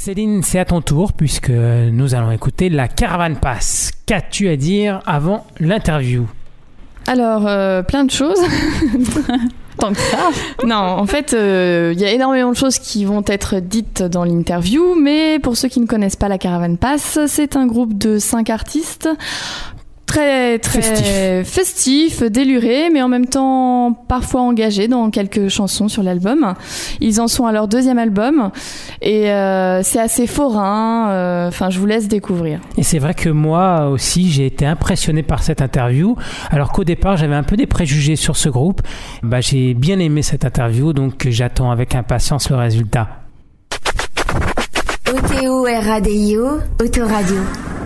Céline, c'est à ton tour puisque nous allons écouter la Caravan Pass. Qu'as-tu à dire avant l'interview ? Alors, plein de choses. Tant que ça. Non, en fait, il y a énormément de choses qui vont être dites dans l'interview, mais pour ceux qui ne connaissent pas la Caravan Pass, c'est un groupe de 5 artistes très festif, déluré, mais en même temps parfois engagé dans quelques chansons sur l'album. Ils en sont à leur 2e album et c'est assez forain. Enfin, je vous laisse découvrir. Et c'est vrai que moi aussi, j'ai été impressionné par cette interview. Alors qu'au départ, j'avais un peu des préjugés sur ce groupe. J'ai bien aimé cette interview, donc j'attends avec impatience le résultat. OTO-RADIO, Autoradio.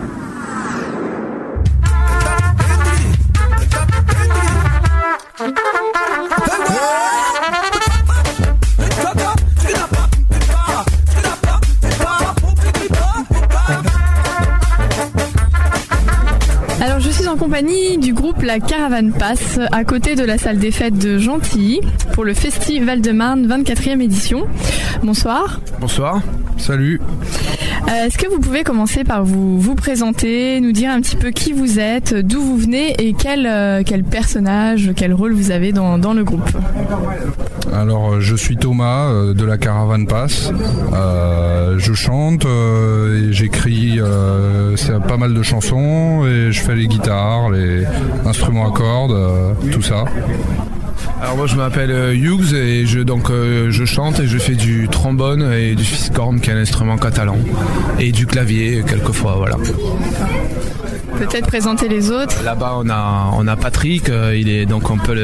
Alors je suis en compagnie du groupe La Caravan Pass à côté de la salle des fêtes de Gentilly pour le Festival de Marne 24e édition. Bonsoir. Bonsoir, salut. Est-ce que vous pouvez commencer par vous présenter, nous dire un petit peu qui vous êtes, d'où vous venez et quel personnage, quel rôle vous avez dans le groupe ? Alors je suis Thomas de La Caravan Pass. Je chante et j'écris pas mal de chansons et je fais les guitares, les instruments à cordes, tout ça. Alors moi je m'appelle Hughes et je chante et je fais du trombone et du fiscorn qui est un instrument catalan et du clavier quelquefois, voilà. Peut-être présenter les autres. Là-bas on a Patrick, il est donc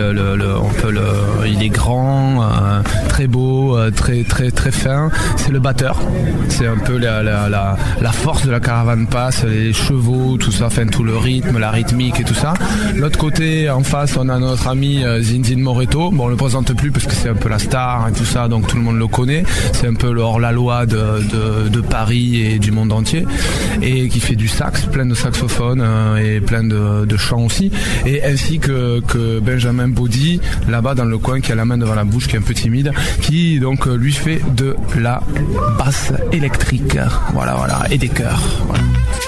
il est grand, très beau, très fin. C'est le batteur. C'est un peu la force de la Caravan Pass, les chevaux, tout ça, enfin tout le rythme, la rythmique et tout ça. L'autre côté, en face, on a notre ami Zinzin Moreto. Bon, on le présente plus parce que c'est un peu la star et tout ça, donc tout le monde le connaît. C'est un peu le hors-la-loi de Paris et du monde entier, et qui fait du sax, plein de saxophones et plein de chants aussi, et ainsi que Benjamin Baudy là-bas dans le coin qui a la main devant la bouche, qui est un peu timide, qui donc lui fait de la basse électrique, voilà, et des chœurs, voilà.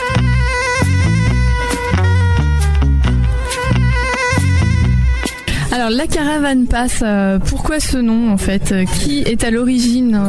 Alors la Caravan Pass, pourquoi ce nom en fait ? Qui est à l'origine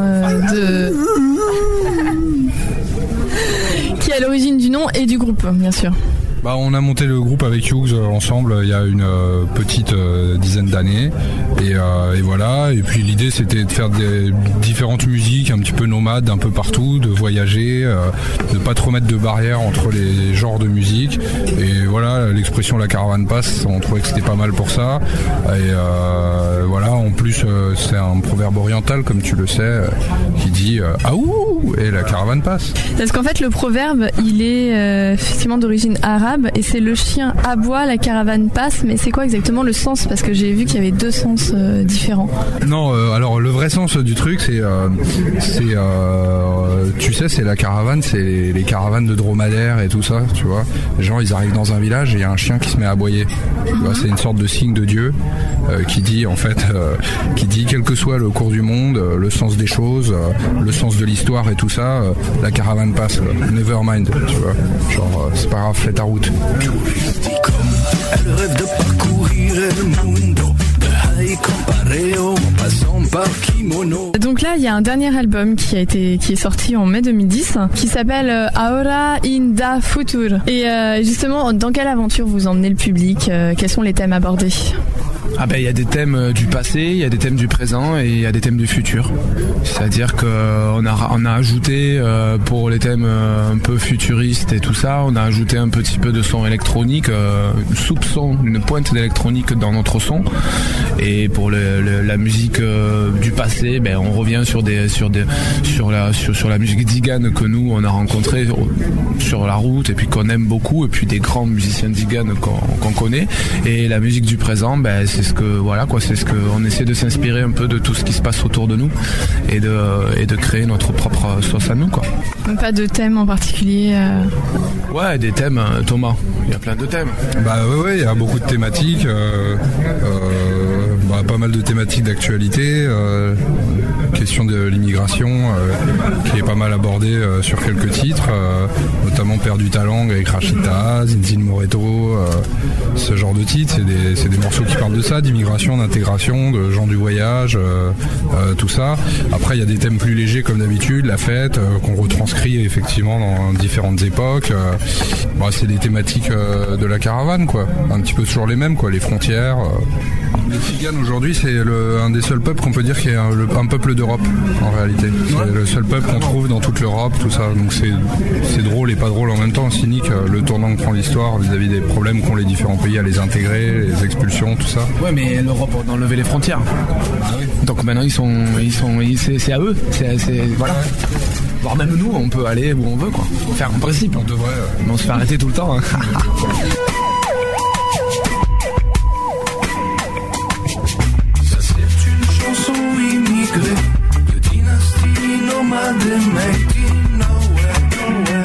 Qui est à l'origine du nom et du groupe, bien sûr ? On a monté le groupe avec Hughes ensemble il y a une petite dizaine d'années et voilà, et puis l'idée c'était de faire des différentes musiques un petit peu nomades un peu partout, de voyager, de pas trop mettre de barrières entre les genres de musique, et voilà, l'expression La Caravan Pass, on trouvait que c'était pas mal pour ça, et voilà, en plus c'est un proverbe oriental comme tu le sais qui dit Aouh, et la caravane passe. Parce qu'en fait le proverbe il est effectivement d'origine arabe, et c'est le chien aboie, la caravane passe, mais c'est quoi exactement le sens ? Parce que j'ai vu qu'il y avait 2 sens différents. Non, alors le vrai sens du truc c'est tu sais, c'est la caravane, c'est les caravanes de dromadaires et tout ça, tu vois. Les gens ils arrivent dans un village et il y a un chien qui se met à aboyer. Tu vois, c'est une sorte de signe de Dieu qui dit en fait qui dit quel que soit le cours du monde, le sens des choses, le sens de l'histoire et tout ça, la caravane passe, never mind, tu vois. Genre c'est pas grave, fais ta route. Elle rêve de parcourir le mundo. Donc là, il y a un dernier album qui est sorti en mai 2010, qui s'appelle Ahora in da Futur. Et justement, dans quelle aventure vous emmenez le public ? Quels sont les thèmes abordés ? Il y a des thèmes du passé, il y a des thèmes du présent et il y a des thèmes du futur. C'est-à-dire qu'on a ajouté pour les thèmes un peu futuristes et tout ça, on a ajouté un petit peu de son électronique, soupçon, une pointe d'électronique dans notre son. Et pour la musique du passé, on revient sur la musique d'Igan que nous on a rencontré sur la route et puis qu'on aime beaucoup, et puis des grands musiciens d'Igan qu'on connaît. Et la musique du présent, c'est ce qu'on essaie de s'inspirer un peu de tout ce qui se passe autour de nous et de créer notre propre sauce à nous, quoi. Donc pas de thème en particulier Ouais, des thèmes, Thomas, il y a plein de thèmes. Ouais, il y a beaucoup de thématiques. pas mal de thématiques d'actualité, question de l'immigration qui est pas mal abordée sur quelques titres, notamment Perdu ta langue avec Rachita, Zinzin Moreto, ce genre de titres. C'est des morceaux qui parlent de ça, d'immigration, d'intégration, de gens du voyage, tout ça. Après, il y a des thèmes plus légers comme d'habitude, la fête, qu'on retranscrit effectivement dans différentes époques. C'est des thématiques de la caravane, quoi. Un petit peu toujours les mêmes, quoi. Les frontières. Les Tziganes aujourd'hui, c'est un des seuls peuples qu'on peut dire qui est un peuple d'Europe en réalité. C'est le seul peuple qu'on trouve dans toute l'Europe, tout ça. Donc c'est drôle et pas drôle en même temps, cynique, le tournant que prend l'histoire vis-à-vis des problèmes qu'ont les différents pays à les intégrer, les expulsions, tout ça. Ouais, mais l'Europe a enlevé les frontières. Donc maintenant c'est à eux. Voilà. Voire même nous, on peut aller où on veut, quoi. Faire en principe. On devrait. Mais on se fait arrêter tout le temps. Hein. Ça c'est une chanson immigrée de dynastie nomade made in nowhere.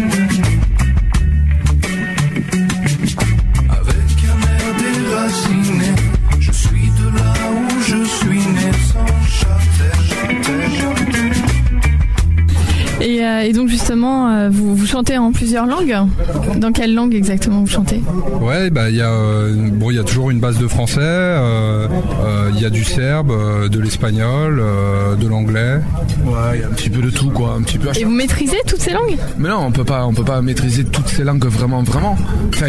Avec un air déraciné, je suis de là où je suis né sans châter. Et donc justement, vous chantez en plusieurs langues. Dans quelle langue exactement vous chantez ? Ouais, il y a toujours une base de français, il y a du serbe, de l'espagnol, de l'anglais. Ouais, il y a un petit peu de tout, quoi, un petit peu. Et vous maîtrisez toutes ces langues ? Mais non, on peut pas maîtriser toutes ces langues vraiment. Enfin,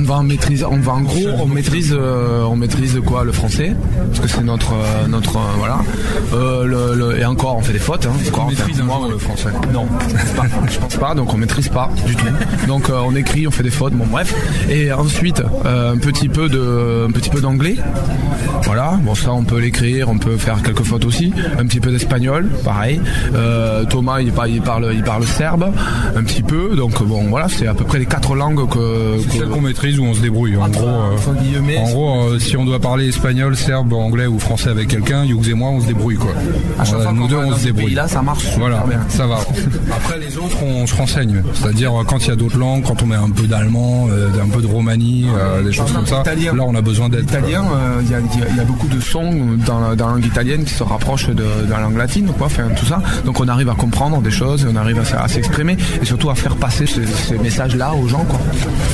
on maîtrise quoi, le français, parce que c'est notre voilà. Et encore, on fait des fautes. On maîtrise le français. Non, je pense pas. Donc on maîtrise pas du tout. Donc on écrit, on fait des fautes. Bon bref. Et ensuite un petit peu d'anglais. Voilà. Bon ça on peut l'écrire, on peut faire quelques fautes aussi. Un petit peu d'espagnol, pareil. Thomas il parle serbe un petit peu. Donc bon voilà, c'est à peu près les 4 langues c'est celle qu'on maîtrise où on se débrouille. En gros, si on doit parler espagnol, serbe, anglais ou français avec quelqu'un, Hughes et moi on se débrouille, quoi. Nous deux on se débrouille. Là ça marche. Voilà, ça va. Après les autres on se renseigne, c'est-à-dire quand il y a d'autres langues, quand on met un peu d'allemand, un peu de romanie, des choses comme ça, là on a besoin d'aide. L'italien, il y a beaucoup de sons dans la langue italienne qui se rapprochent de la langue latine, quoi, enfin, tout ça. Donc on arrive à comprendre des choses, on arrive à s'exprimer et surtout à faire passer ces messages-là aux gens, quoi.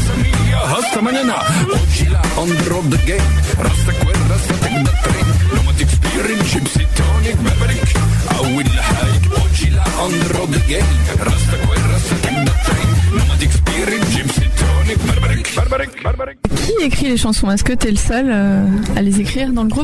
Qui écrit les chansons ? Est-ce que t'es le seul à les écrire dans le groupe ?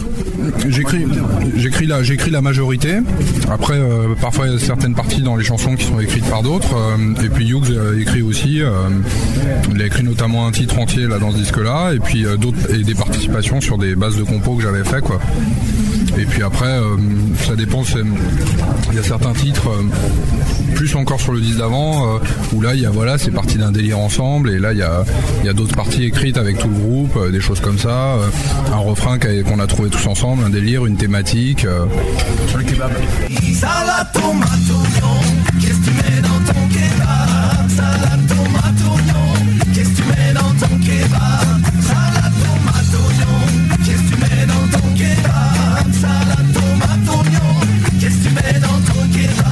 J'écris la majorité. Après, parfois il y a certaines parties dans les chansons qui sont écrites par d'autres. Et puis Hughes écrit aussi. Il a écrit notamment un titre entier là dans ce disque-là. Et puis d'autres et des participations sur des bases de compos que j'avais fait, quoi. Et puis après, ça dépend. Il y a certains titres, plus encore sur le disque d'avant, où là, c'est parti d'un délire ensemble. Et là, il y a d'autres parties écrites avec tout le groupe, des choses comme ça. Un refrain qu'on a trouvé tous ensemble, un délire, une thématique. Sur le kebab. Salade, tomate, oignon, qu'est-ce que tu mets dans ton kebab? Salade, tomate, oignon, qu'est-ce que tu mets dans ton kebab? Salade, tomate, oignon, qu'est-ce que tu mets dans ton kebab? Salade, tomate, oignon, qu'est-ce que tu mets dans ton kebab?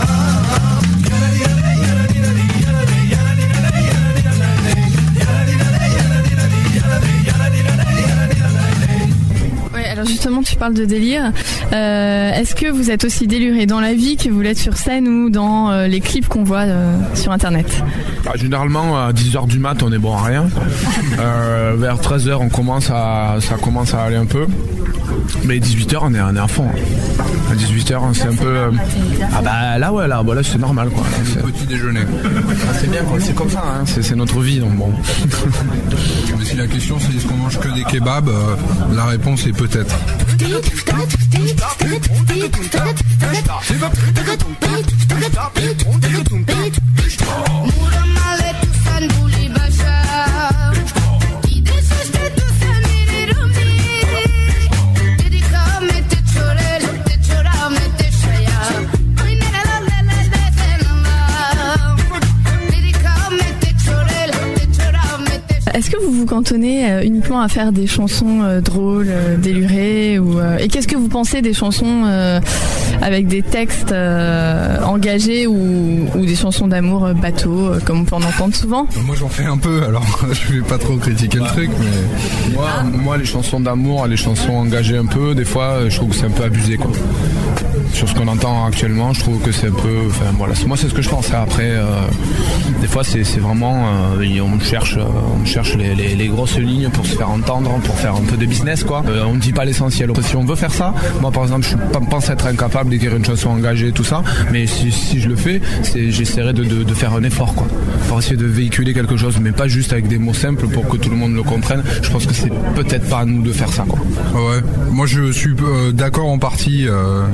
Alors justement, tu parles de délire. Est-ce que vous êtes aussi déluré dans la vie que vous l'êtes sur scène ou dans les clips qu'on voit sur Internet ? Généralement, à 10h du mat, on est bon à rien. Vers 13h, ça commence à aller un peu. Mais 18h, on est à fond. À 18h, c'est un peu... là, c'est normal, quoi. C'est le petit déjeuner. C'est bien, quoi. C'est comme ça, hein. C'est notre vie, donc bon. Mais si la question c'est est-ce qu'on mange que des kebabs, la réponse est peut-être. Est-ce que vous cantonnez uniquement à faire des chansons drôles, délurées et qu'est-ce que vous pensez des chansons avec des textes engagés ou des chansons d'amour bateau, comme on peut en entendre souvent? Moi j'en fais un peu, alors je vais pas trop critiquer le truc, mais... Moi les chansons d'amour, les chansons engagées un peu, des fois je trouve que c'est un peu abusé quoi. Sur ce qu'on entend actuellement, je trouve que c'est un peu... Enfin voilà, moi c'est ce que je pense. Après, des fois c'est vraiment... on cherche les grosses lignes pour se faire entendre, pour faire un peu de business quoi. On ne dit pas l'essentiel. Si on veut faire ça, moi par exemple je pense être incapable d'écrire une chanson engagée tout ça, mais si je le fais, j'essaierai de faire un effort quoi, pour essayer de véhiculer quelque chose, mais pas juste avec des mots simples pour que tout le monde le comprenne. Je pense que c'est peut-être pas à nous de faire ça quoi. Ouais, moi je suis d'accord en partie.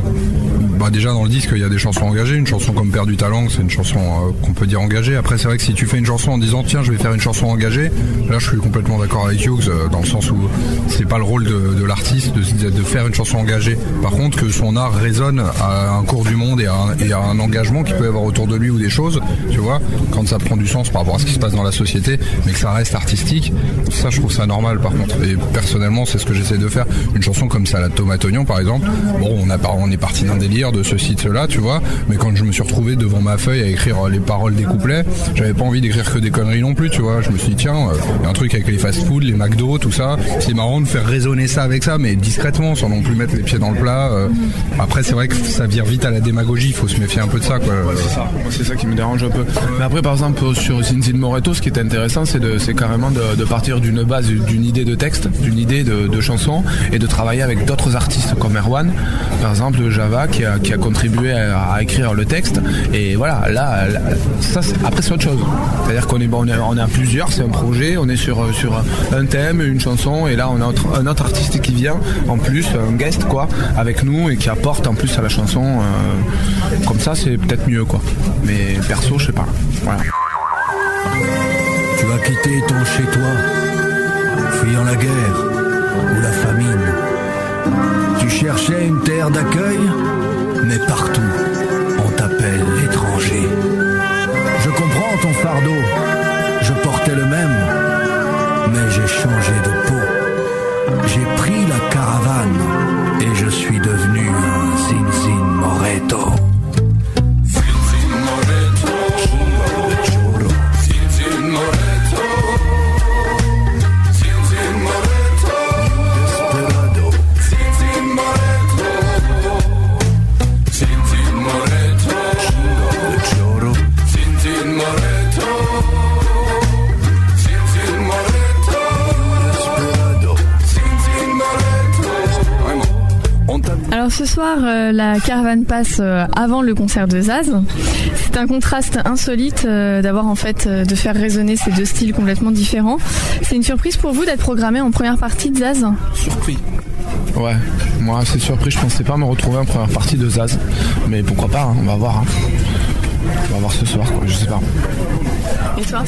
Déjà dans le disque il y a des chansons engagées, une chanson comme Perdu ta langue c'est une chanson qu'on peut dire engagée. Après c'est vrai que si tu fais une chanson en disant tiens je vais faire une chanson engagée, là je suis complètement d'accord avec Hughes dans le sens où c'est pas le rôle de l'artiste de faire une chanson engagée. Par contre que son art résonne à un cours du monde et à un engagement qu'il peut y avoir autour de lui ou des choses, tu vois, quand ça prend du sens par rapport à ce qui se passe dans la société mais que ça reste artistique, ça je trouve ça normal par contre. Et personnellement c'est ce que j'essaie de faire. Une chanson comme Salade tomate oignon par exemple, on est parti d'un délire de ceci de cela tu vois, mais quand je me suis retrouvé devant ma feuille à écrire les paroles des couplets, j'avais pas envie d'écrire que des conneries non plus tu vois. Je me suis dit tiens y a un truc avec les fast-food, les McDo, tout ça, c'est marrant de faire résonner ça avec ça mais discrètement sans non plus mettre les pieds dans le plat. Après c'est vrai que ça vire vite à la démagogie, il faut se méfier un peu de ça quoi. Ouais, c'est ça. Moi, c'est ça qui me dérange un peu. Mais après par exemple sur Zin Moreto, ce qui est intéressant c'est carrément de partir d'une base, d'une idée de texte, d'une idée de chanson et de travailler avec d'autres artistes comme Erwan par exemple, Java qui a contribué à écrire le texte et voilà là ça après c'est autre chose, c'est à dire qu'on est à plusieurs, c'est un projet, on est sur un thème, une chanson et là on a un autre artiste qui vient en plus, un guest quoi avec nous et qui apporte en plus à la chanson, comme ça c'est peut-être mieux quoi, mais perso je sais pas, voilà. Tu as quitté ton chez-toi, fuyant la guerre ou la famine. Tu cherchais une terre d'accueil, mais partout, on t'appelle l'étranger. Je comprends ton fardeau, je portais le même, mais j'ai changé de peau. J'ai pris la caravane et je suis devenu un Zin Moreto. Alors ce soir, la caravane passe avant le concert de Zaz. C'est un contraste insolite d'avoir en fait de faire résonner ces deux styles complètement différents. C'est une surprise pour vous d'être programmé en première partie de Zaz? Surpris. Ouais, moi c'est surpris, je pensais pas me retrouver en première partie de Zaz. Mais pourquoi pas, hein, on va voir. Hein. On va voir ce soir, quoi, je sais pas. Et toi?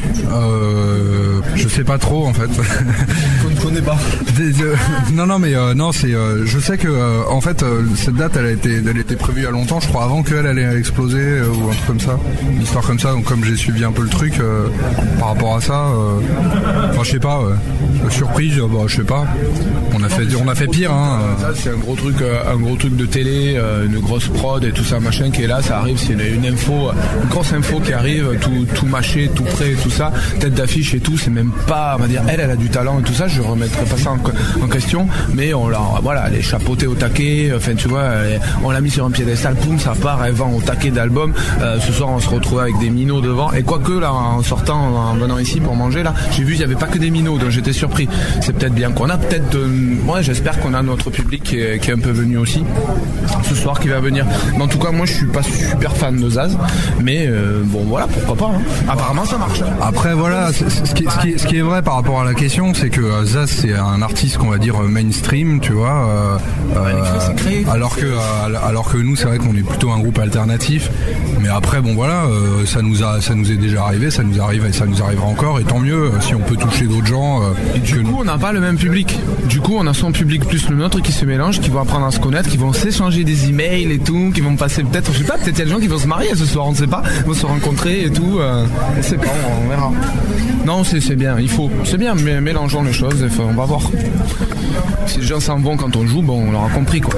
Je sais pas trop en fait. On ne connaît pas. Non mais non c'est. Je sais que en fait cette date elle était prévue il y a longtemps, je crois avant qu'elle allait exploser ou un truc comme ça, une histoire comme ça. Donc comme j'ai suivi un peu le truc par rapport à ça, enfin je sais pas. Surprise, je sais pas. On a fait pire. Hein. Ça c'est un gros truc de télé, une grosse prod et tout ça machin qui est là. Ça arrive, c'est une grosse info qui arrive, tout mâché, tout prêt, tout ça, tête d'affiche et tout. C'est même pas, on va dire, elle a du talent et tout ça. Je remettrai pas ça en question, mais elle est chapeautée au taquet. Enfin, tu vois, on l'a mis sur un piédestal, boum, ça part, elle vend au taquet d'album. Ce soir, on se retrouve avec des minots devant. Et quoique là, en sortant, en venant ici pour manger, là, j'ai vu, il y avait pas que des minots, donc j'étais surpris. C'est peut-être bien qu'on a j'espère qu'on a notre public qui est un peu venu aussi ce soir, qui va venir. Mais en tout cas, moi, je suis pas super fan de Zaz, mais voilà, pourquoi pas. Hein. Apparemment, ça marche. Après, voilà, ce qui est vrai par rapport à la question, c'est que Zaz, c'est un artiste qu'on va dire mainstream, tu vois. Alors que nous, c'est vrai qu'on est plutôt un groupe alternatif. Mais après, ça nous est déjà arrivé, ça nous arrive et ça nous arrivera encore. Et tant mieux si on peut toucher d'autres gens. Et du coup, on n'a pas le même public. Du coup, on a son public plus le nôtre qui se mélange, qui vont apprendre à se connaître, qui vont s'échanger des emails et tout, qui vont passer peut-être il y a des gens qui vont se marier ce ce soir, on ne sait pas. Ils vont se rencontrer et tout. On ne sait pas, on verra. Non, c'est bien, il faut. C'est bien, mais mélangeons les choses, on va voir. Si les gens s'en vont quand on joue, bon, on l'aura compris, quoi.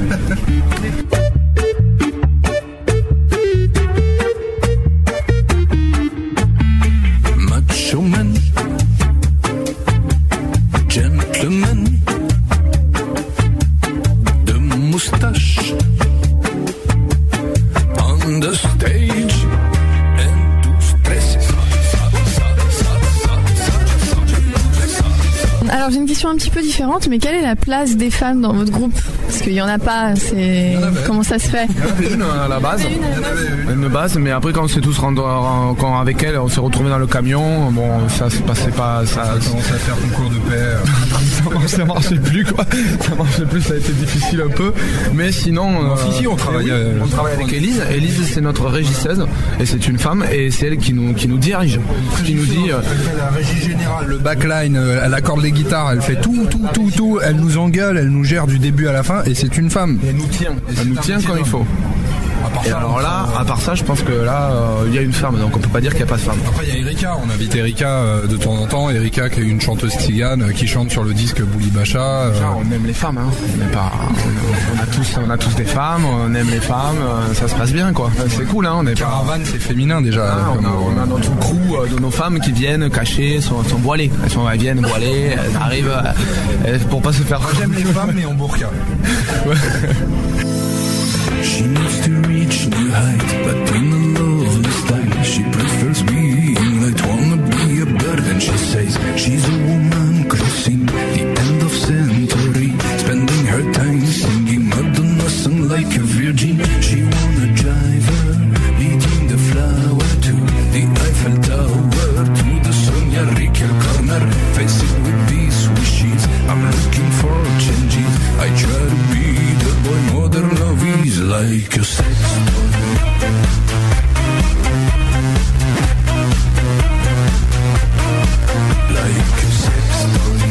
Macho man, gentleman, de moustache, on the stage, and tout stressé. Alors j'ai une question un petit peu différente, mais quelle est la place des femmes dans votre groupe? Parce qu'il n'y en a pas, comment ça se fait? Il y en avait une à la base, une base, mais après quand on s'est tous quand avec elle, on s'est retrouvés dans le camion, bon ça se passait pas, ça a commencé à faire concours de paix. Ça marchait plus quoi, ça a été difficile un peu, mais sinon... Si, on travaille avec Élise. Élise c'est notre régisseuse, et c'est une femme, et c'est elle qui nous dirige, qui nous dit... Elle fait la régie générale, le backline, elle accorde les guitares, elle fait tout, elle nous engueule, elle nous gère du début à la fin, et c'est une femme. Et elle nous tient quand il faut. Et alors là, à part ça, je pense que là, il y a une femme, donc on peut pas dire qu'il n'y a pas de femme. Après, il y a Erika, on invite Erika de temps en temps. Erika, qui est une chanteuse tzigane, qui chante sur le disque Bouli Bacha. On aime les femmes, hein. On a tous des femmes, on aime les femmes, ça se passe bien, quoi. C'est cool, hein. Caravane, c'est féminin déjà. On a notre crew de nos femmes qui viennent cachées, sont voilées. Elles viennent voilées, elles arrivent pour pas se faire. Moi, j'aime les femmes, mais en burqa. Ouais. She needs to reach new height, but in a lovely style. She prefers being light, wanna be a bird, and she says she's a woman crossing the end of century, spending her time singing Madonna song like a virgin. She wanna drive her, leading the flower to the Eiffel Tower, to the Sonia Riquel corner, face it with these wishes. I'm looking for changes. I try to be the boy modern love is like a sex toy. Like a sex toy.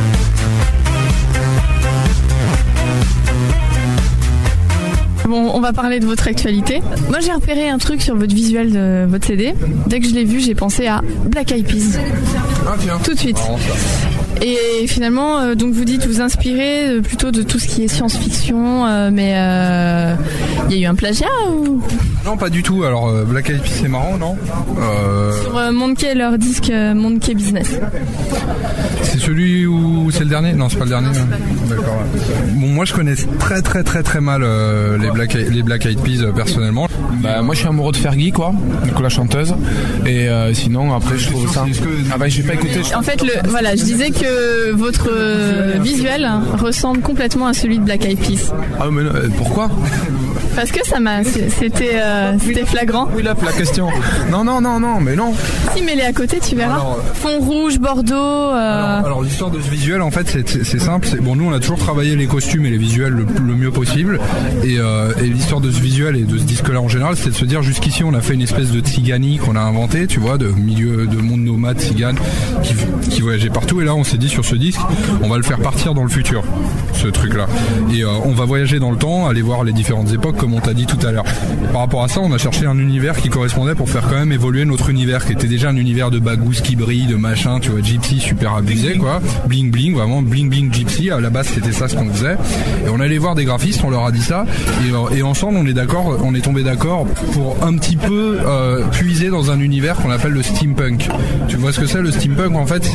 Bon, on va parler de votre actualité. Moi, j'ai repéré un truc sur votre visuel de votre CD. Dès que je l'ai vu, j'ai pensé à Black Eyed Peas. Ah, tiens. Tout de suite. Et finalement, donc vous dites vous inspirez plutôt de tout ce qui est science-fiction, mais il y a eu un plagiat ou... Non, pas du tout. Alors, Black Eyed Peas, c'est marrant, non Sur Monkey, leur disque Monkey Business. C'est celui où c'est le dernier? Non, c'est pas le dernier. D'accord. Bon, moi, je connais très mal les Black Eyed Peas personnellement. Bah, moi, je suis amoureux de Fergie, quoi, donc la chanteuse. Et sinon, après, je trouve ça. Ah bah, j'ai pas écouté. En fait, voilà, je disais que votre visuel ressemble complètement à celui de Black Eyed Peas. Ah mais non, pourquoi? Parce que c'était flagrant. Oui, là, la question. Non, mais non. Si, mais les à côté, tu verras. Alors, fond rouge, bordeaux. Alors l'histoire de ce visuel, en fait, c'est simple. Bon, nous, on a toujours travaillé les costumes et les visuels le mieux possible. Et l'histoire de ce visuel et de ce disque-là en général, c'est de se dire jusqu'ici, on a fait une espèce de tziganie qu'on a inventé, tu vois, de milieu de monde nomade tzigane qui voyageait partout. Et là, on s'est dit sur ce disque, on va le faire partir dans le futur, ce truc-là. Et on va voyager dans le temps, aller voir les différentes époques, comme on t'a dit tout à l'heure. Par rapport à ça, on a cherché un univers qui correspondait pour faire quand même évoluer notre univers, qui était déjà un univers de bagousse qui brille, de machin, tu vois, gypsy super abusé, quoi. Bling bling, vraiment bling bling gypsy. À la base, c'était ça ce qu'on faisait. Et on allait voir des graphistes, on leur a dit ça. Et ensemble, on est tombé d'accord pour un petit peu puiser dans un univers qu'on appelle le steampunk. Tu vois ce que c'est le steampunk? En fait,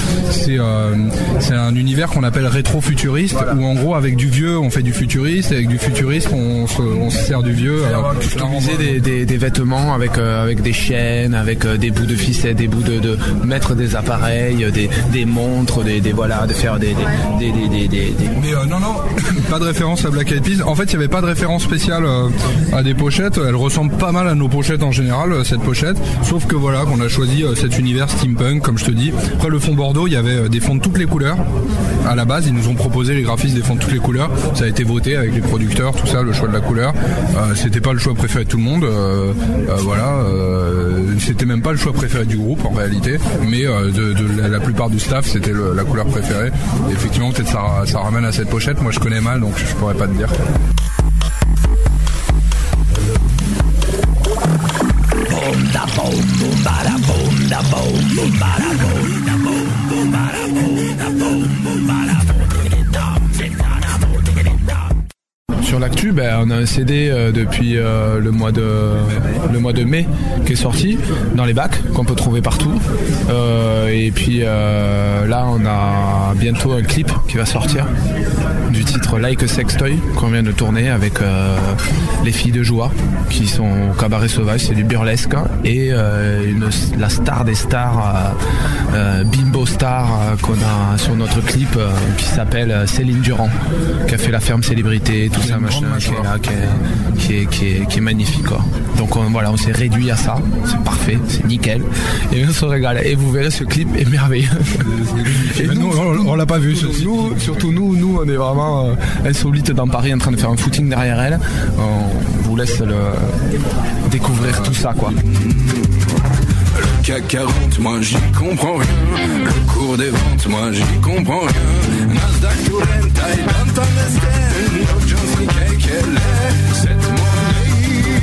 c'est un univers qu'on appelle rétro-futuriste, voilà. Où en gros avec du vieux on fait du futuriste, et avec du futuriste on se sert du vieux. Customiser des vêtements avec des chaînes, avec des bouts de ficelle, des bouts de mettre des appareils, des montres, voilà, de faire des. Mais non, pas de référence à Black Eyed Peas. En fait, il y avait pas de référence spéciale à des pochettes. Elle ressemble pas mal à nos pochettes en général, cette pochette. Sauf que voilà, qu'on a choisi cet univers steampunk, comme je te dis. Après le fond bordeaux, il y avait des fonds de toutes les couleurs. À la base, ils nous ont proposé les graphistes des fonds de toutes les couleurs. Ça a été voté avec les producteurs, tout ça, le choix de la couleur. C'était pas le choix préféré de tout le monde. Voilà. C'était même pas le choix préféré du groupe en réalité. Mais de la plupart du staff, c'était la couleur préférée. Et effectivement, peut-être ça ramène à cette pochette. Moi, je connais mal, donc je pourrais pas te dire. Sur l'actu, on a un CD depuis le mois de mai qui est sorti dans les bacs, qu'on peut trouver partout. Et puis là, on a bientôt un clip qui va sortir du titre Like a Sextoy qu'on vient de tourner avec les filles de Joie qui sont au Cabaret Sauvage, c'est du burlesque. Et la star des stars, Bimbo Star, qu'on a sur notre clip qui s'appelle Céline Durand, qui a fait La Ferme Célébrité, tout ça, machin, qui est magnifique, quoi. Donc on s'est réduit à ça, c'est parfait, c'est nickel, et on se régale. Et vous verrez, ce clip est merveilleux. Et nous, on l'a pas vu. Surtout nous, on est vraiment insolites dans Paris en train de faire un footing derrière elle. On vous laisse découvrir tout ça, quoi. Le CAC 40, moi j'y comprends rien. Le cours des ventes, moi j'y comprends rien. Nasdaq to rent, I don't understand. No Jones ni quelle est cette monnaie.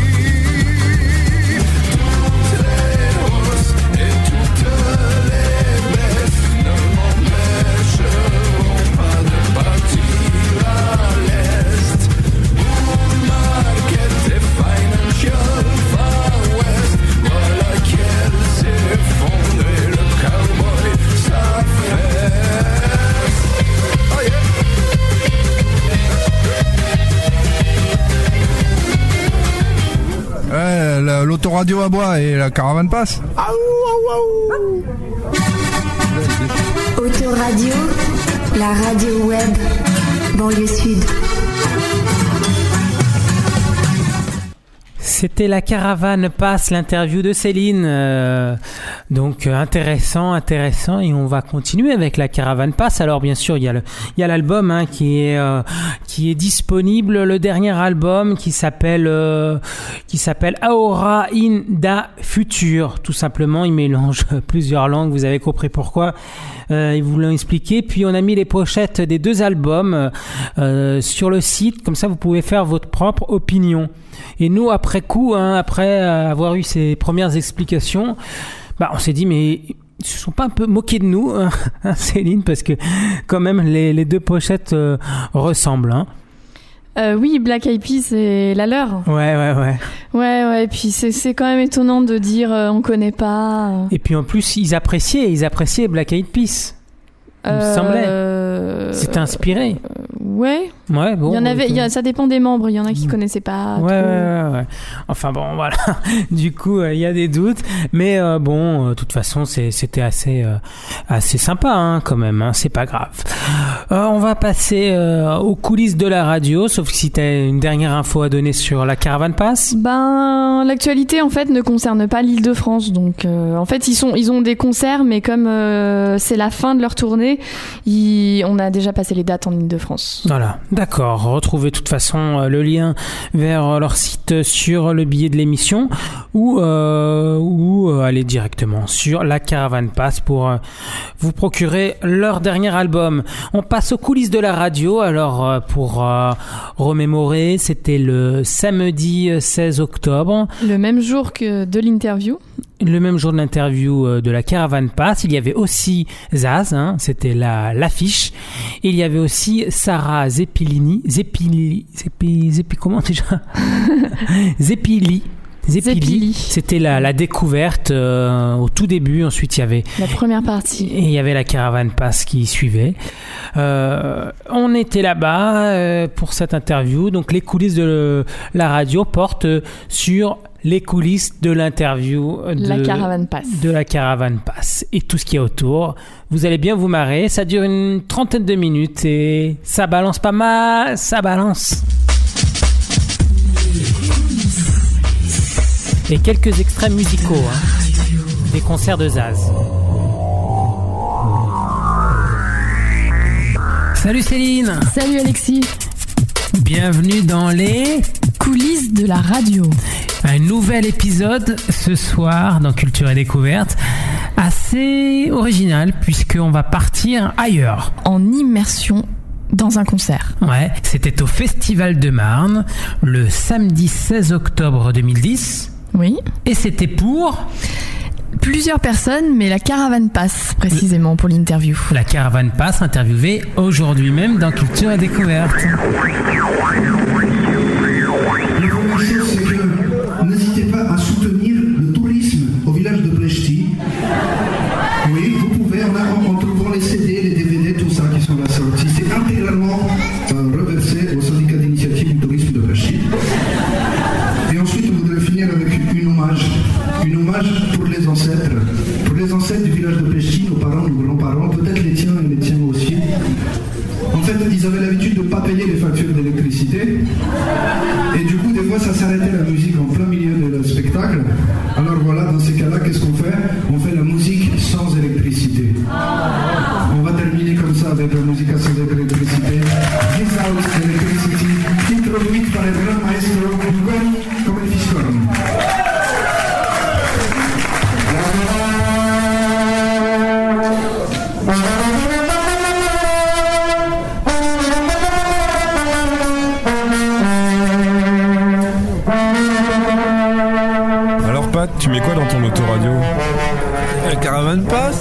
Toutes les hausses et toutes les baisses ne m'empêcheront pas de partir à l'est. Bull market et financial far west. Voilà qu'elle s'effondre, le cowboy ça fait. Oh yeah. L'autoradio à bois et la caravane passe. Autoradio, la radio web, banlieue sud. C'était la caravane passe, l'interview de Céline. Donc intéressant, et on va continuer avec la caravane passe. Alors bien sûr, il y a l'album qui est disponible, le dernier album qui s'appelle Aura in da Future. Tout simplement, il mélange plusieurs langues. Vous avez compris pourquoi. Ils vous l'ont expliqué. Puis on a mis les pochettes des deux albums sur le site. Comme ça, vous pouvez faire votre propre opinion. Et nous, après coup, après avoir eu ces premières explications, on s'est dit, mais ils se sont pas un peu moqués de nous, Céline, parce que quand même les deux pochettes ressemblent. Oui, Black Eyed Peas, c'est la leur. Ouais, et puis c'est quand même étonnant de dire on connaît pas. Et puis en plus, ils appréciaient Black Eyed Peas. Il me semblait. C'était inspiré. Ouais. Ouais, bon. Ça dépend des membres. Il y en a qui connaissaient pas. Ouais. Enfin bon, voilà. Du coup, il y a des doutes, mais de toute façon, c'était assez sympa, quand même. C'est pas grave. On va passer aux coulisses de la radio. Sauf si t'as une dernière info à donner sur la caravane passe. L'actualité en fait ne concerne pas l'Île-de-France. Donc, en fait, ils ont des concerts, mais comme c'est la fin de leur tournée, on a déjà passé les dates en Île-de-France. Voilà, d'accord. Retrouvez de toute façon le lien vers leur site sur le billet de l'émission ou aller directement sur la Caravane Pass pour vous procurer leur dernier album. On passe aux coulisses de la radio. Alors pour remémorer, c'était le samedi 16 octobre. Le même jour que de l'interview. Le même jour de l'interview de la Caravane Pass, il y avait aussi Zaz, c'était l'affiche. Et il y avait aussi Sarah Zeppili, comment déjà Zeppili. C'était la découverte au tout début. Ensuite, il y avait la première partie. Et il y avait la Caravane Pass qui suivait. On était là-bas pour cette interview. Donc, les coulisses de la radio portent sur les coulisses de l'interview de la Caravane Pass et tout ce qu'il y a autour. Vous allez bien vous marrer. Ça dure une 30aine de minutes et ça balance pas mal. Ça balance. Et quelques extraits musicaux des concerts de Zaz. Salut Céline. Salut Alexis. Bienvenue dans les coulisses de la radio. Un nouvel épisode ce soir dans Culture et Découverte, assez original puisqu'on va partir ailleurs. En immersion dans un concert. Ouais, c'était au Festival de Marne le samedi 16 octobre 2010. Oui. Et c'était pour Plusieurs personnes, mais la caravane passe précisément pour l'interview. la caravane passe, interviewée aujourd'hui même dans Culture et Découverte. La première chose, c'est que n'hésitez pas à soutenir le tourisme au village de Plechty. Oui, vous pouvez, en trouvant les CD, les DVD, tout ça qui sont là sortis. C'est intégralement reversé au syndicat d'initiative du tourisme de Plechty. Et ensuite, on voudrait finir avec une hommage pour les ancêtres du village de Plechty, nos parents, nos grands-parents, peut-être les tiens et les tiens aussi. En fait, ils avaient l'habitude de ne pas payer les factures d'électricité. Et du coup, des fois, ça s'arrêtait la musique en plein milieu du spectacle. Alors voilà, dans ces cas-là, qu'est-ce qu'on fait? On fait la musique sans électricité. On va terminer comme ça avec la musique sans électricité. Without Electricity, introduite par le grand maestro Juan comme el Fiscorn. Alors Pat, tu mets quoi dans ton autoradio? La caravane passe.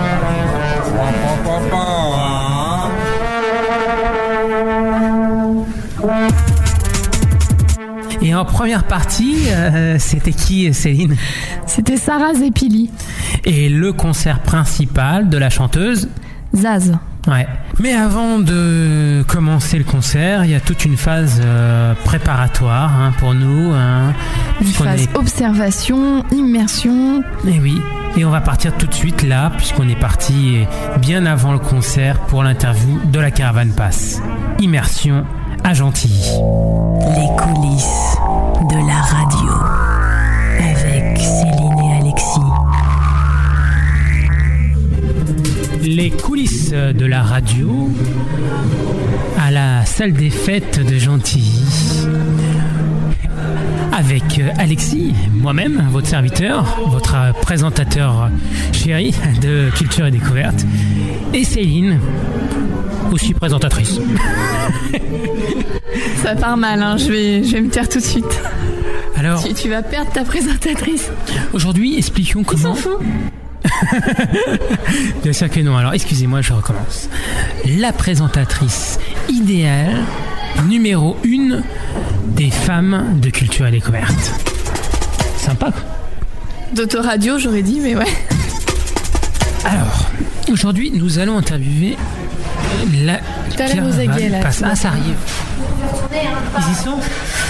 Et en première partie, c'était qui, Céline? C'était Sarah Zeppili. Et le concert principal de la chanteuse Zaz. Ouais. Mais avant de commencer le concert, il y a toute une phase préparatoire pour nous. Une phase observation, immersion. Et oui. Et on va partir tout de suite là, puisqu'on est parti bien avant le concert pour l'interview de la Caravane Passe. Immersion à Gentilly. Les coulisses de la radio avec Céline et Alexis. Les coulisses de la radio à la salle des fêtes de Gentilly. Avec Alexis, moi-même, votre serviteur, votre présentateur chéri de Culture et Découverte, et Céline, aussi présentatrice. Ça part mal, hein. Je vais me taire tout de suite. Alors, tu vas perdre ta présentatrice. Aujourd'hui, expliquons comment... Ils s'en foutent. Bien sûr que non. Alors, excusez-moi, je recommence. La présentatrice idéale, numéro 1 des femmes de Culture et Découverte. Sympa, quoi. D'autoradio, j'aurais dit, mais ouais. Alors, aujourd'hui, nous allons interviewer la Caravane Passe. Ah, ça arrive. Ils y sont.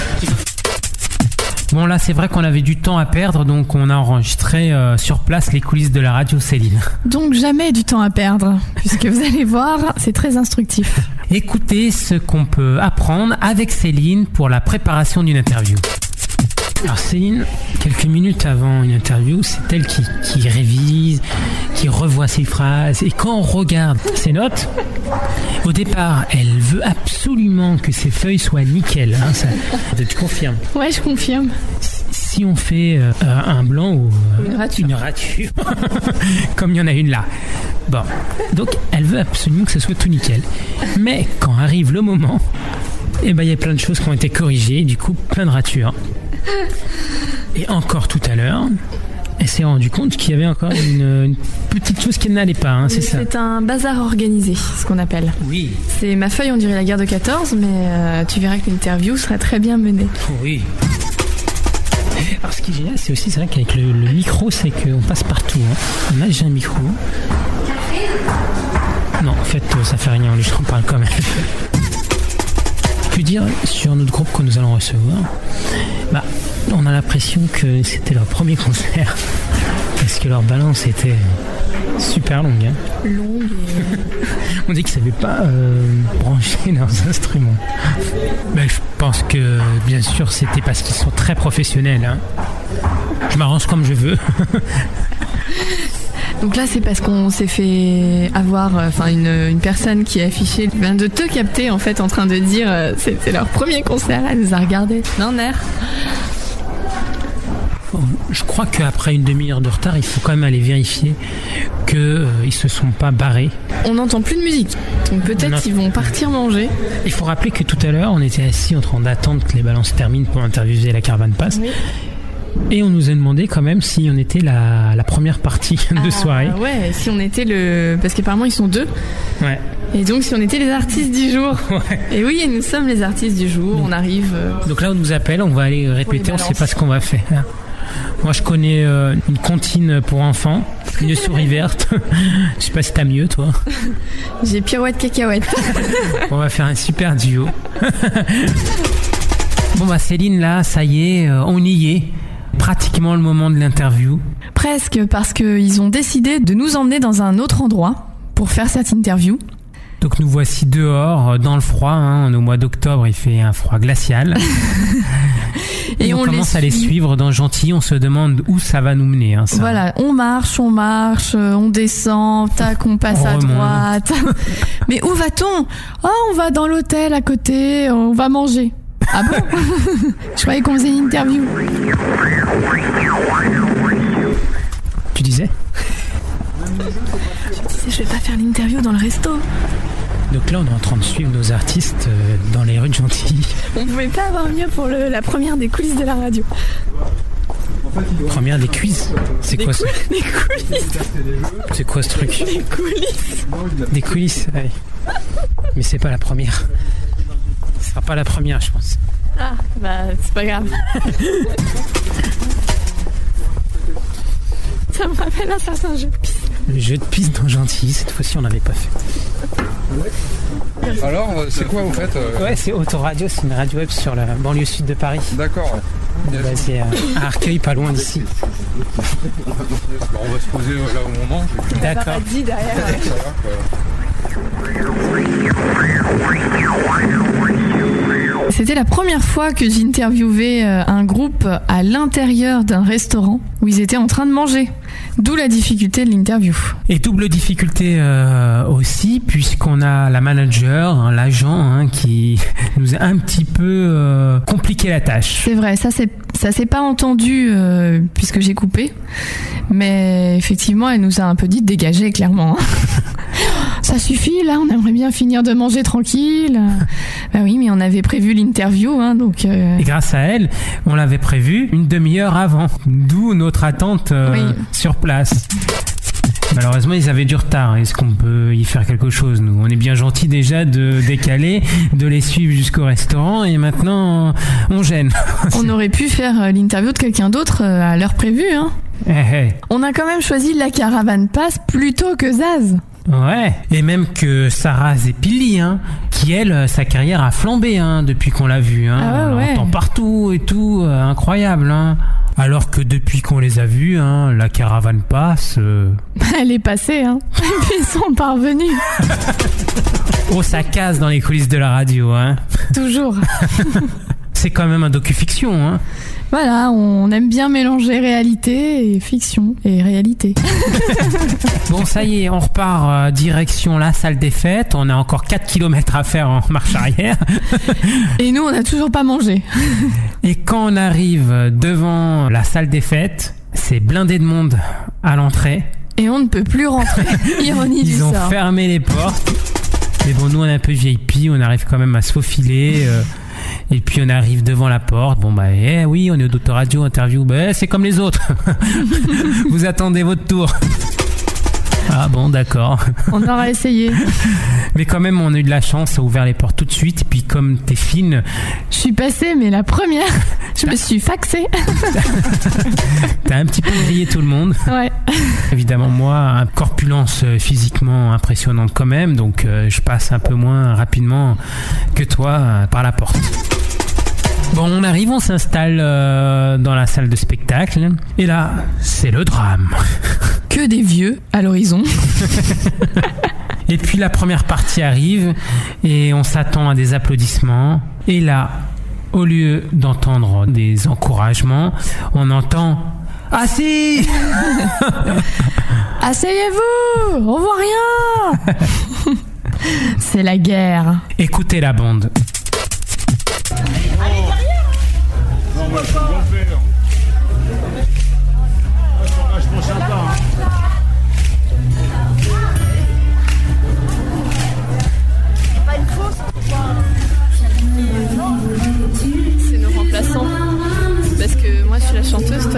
Bon, là, c'est vrai qu'on avait du temps à perdre, donc on a enregistré sur place les coulisses de la radio, Céline. Donc jamais du temps à perdre, puisque vous allez voir, c'est très instructif. Écoutez ce qu'on peut apprendre avec Céline pour la préparation d'une interview. Alors Céline, quelques minutes avant une interview, c'est elle qui révise, qui revoit ses phrases. Et quand on regarde ses notes, au départ, elle veut absolument que ses feuilles soient nickel. Hein, ça, tu confirmes? Ouais, je confirme. Si on fait un blanc ou une rature, comme il y en a une là. Bon, donc elle veut absolument que ce soit tout nickel. Mais quand arrive le moment, il y a plein de choses qui ont été corrigées, du coup plein de ratures. Et encore tout à l'heure, elle s'est rendue compte qu'il y avait encore une petite chose qui n'allait pas, hein, c'est ça. C'est un bazar organisé, ce qu'on appelle. Oui. C'est ma feuille, on dirait la guerre de 14, mais tu verras que l'interview sera très bien menée. Oui. Alors ce qui est génial, c'est aussi, c'est vrai qu'avec le micro, c'est qu'on passe partout. Hein. On a déjà un micro. Non, en fait, ça fait rien, je en parle quand même. Je peux dire, sur notre groupe que nous allons recevoir, on a l'impression que c'était leur premier concert. Parce que leur balance était super longue. Hein. Longue et... On dit qu'ils ne savaient pas brancher leurs instruments. Je pense que, bien sûr, c'était parce qu'ils sont très professionnels. Hein. Je m'arrange comme je veux. Donc là, c'est parce qu'on s'est fait avoir, une personne qui a affiché, de te capter en fait en train de dire c'était leur premier concert, elle nous a regardé. Non, nerf. Je crois qu'après une demi-heure de retard, il faut quand même aller vérifier qu'ils se sont pas barrés. On n'entend plus de musique, donc peut-être qu'ils vont partir manger. Il faut rappeler que tout à l'heure, on était assis en train d'attendre que les balances terminent pour interviewer la Caravane Passe. Oui. Et on nous a demandé quand même si on était la première partie de soirée. Ouais, si on était parce qu'apparemment ils sont 2. Ouais. Et donc si on était les artistes du jour. Ouais. Et oui, nous sommes les artistes du jour, on arrive... Donc là on nous appelle, on va aller répéter, on sait pas ce qu'on va faire. Moi je connais une comptine pour enfants, une souris verte. Je sais pas si t'as mieux toi. J'ai pirouette cacahuète. On va faire un super duo. Bon bah Céline, là ça y est, on y est. Pratiquement le moment de l'interview. Presque, parce qu'ils ont décidé de nous emmener dans un autre endroit pour faire cette interview. Donc nous voici dehors, dans le froid. Hein. Au mois d'octobre, il fait un froid glacial. Et on commence à les suivre dans Gentilly. On se demande où ça va nous mener. Hein, ça. Voilà, on marche, on descend, tac, on passe à droite. Mais où va-t-on ? Oh, on va dans l'hôtel à côté, on va manger. Ah bon ? Je croyais qu'on faisait une interview. Tu disais ? Je vais pas faire l'interview dans le resto. Donc là, on est en train de suivre nos artistes dans les rues de Gentilly. On pouvait pas avoir mieux pour la première des coulisses de la radio. Première des quiz ? C'est quoi ça ? Des coulisses. C'est quoi ce truc ? Des coulisses. Des coulisses, ouais. Mais c'est pas la première. Ce sera pas la première, je pense. Ah, bah c'est pas grave. Ça me rappelle un certain jeu de piste. Le jeu de piste dans Gentilly, cette fois-ci on l'avait pas fait. Alors, c'est quoi vous faites Ouais, c'est Autoradio, c'est une radio web sur la banlieue sud de Paris. D'accord. Basée à Arcueil, pas loin d'ici. On va se poser là où on mange. D'accord. Dit derrière. C'était la première fois que j'interviewais un groupe à l'intérieur d'un restaurant où ils étaient en train de manger. D'où la difficulté de l'interview. Et double difficulté aussi, puisqu'on a la manager, hein, l'agent, qui nous a un petit peu compliqué la tâche. C'est vrai, ça s'est pas entendu puisque j'ai coupé. Mais effectivement, elle nous a un peu dit de dégager, clairement. Ça suffit, là, on aimerait bien finir de manger tranquille. Ben oui, mais on avait prévu l'interview, donc... Et grâce à elle, on l'avait prévu une demi-heure avant. D'où notre attente sur place. Malheureusement, ils avaient du retard. Est-ce qu'on peut y faire quelque chose, nous ? On est bien gentils déjà de décaler, de les suivre jusqu'au restaurant, et maintenant, on gêne. On aurait pu faire l'interview de quelqu'un d'autre à l'heure prévue, hein. On a quand même choisi la Caravane Pass plutôt que Zaz. Ouais, et même que Sarah Zeppili, qui elle, sa carrière a flambé depuis qu'on l'a vue. On l'entend partout et tout, incroyable. Alors que depuis qu'on les a vus, la Caravane Pass... Elle est passée, et puis ils sont parvenus. Oh, ça casse dans les coulisses de la radio, Toujours. C'est quand même un docu-fiction, Voilà, on aime bien mélanger réalité et fiction et réalité. Bon, ça y est, on repart direction la salle des fêtes. On a encore 4 km à faire en marche arrière. Et nous, on n'a toujours pas mangé. Et quand on arrive devant la salle des fêtes, c'est blindé de monde à l'entrée. Et on ne peut plus rentrer. Ironie du sort. Ils ont fermé les portes. Mais bon, nous, on est un peu VIP. On arrive quand même à se faufiler. Et puis on arrive devant la porte. Bon bah oui, on est d'Autoradio, interview. C'est comme les autres. Vous attendez votre tour. Ah bon, d'accord. On aura essayé. Mais quand même, on a eu de la chance, ça a ouvert les portes tout de suite. Et puis comme t'es fine... Je suis passée, mais la première, je me suis faxée. T'as un petit peu grillé tout le monde. Ouais. Évidemment, moi, corpulence physiquement impressionnante quand même. Donc je passe un peu moins rapidement que toi par la porte. Bon, on arrive, on s'installe dans la salle de spectacle. Et là, c'est le drame. Que des vieux à l'horizon. Et puis la première partie arrive et on s'attend à des applaudissements. Et là, au lieu d'entendre des encouragements, on entend « Assis !» Asseyez-vous, on voit rien. C'est la guerre. Écoutez la bande. Allez, derrière. Non, moi, je suis gonflé, là. Je pense à pas, Pas une fausse. C'est nos remplaçants. Parce que moi, je suis la chanteuse,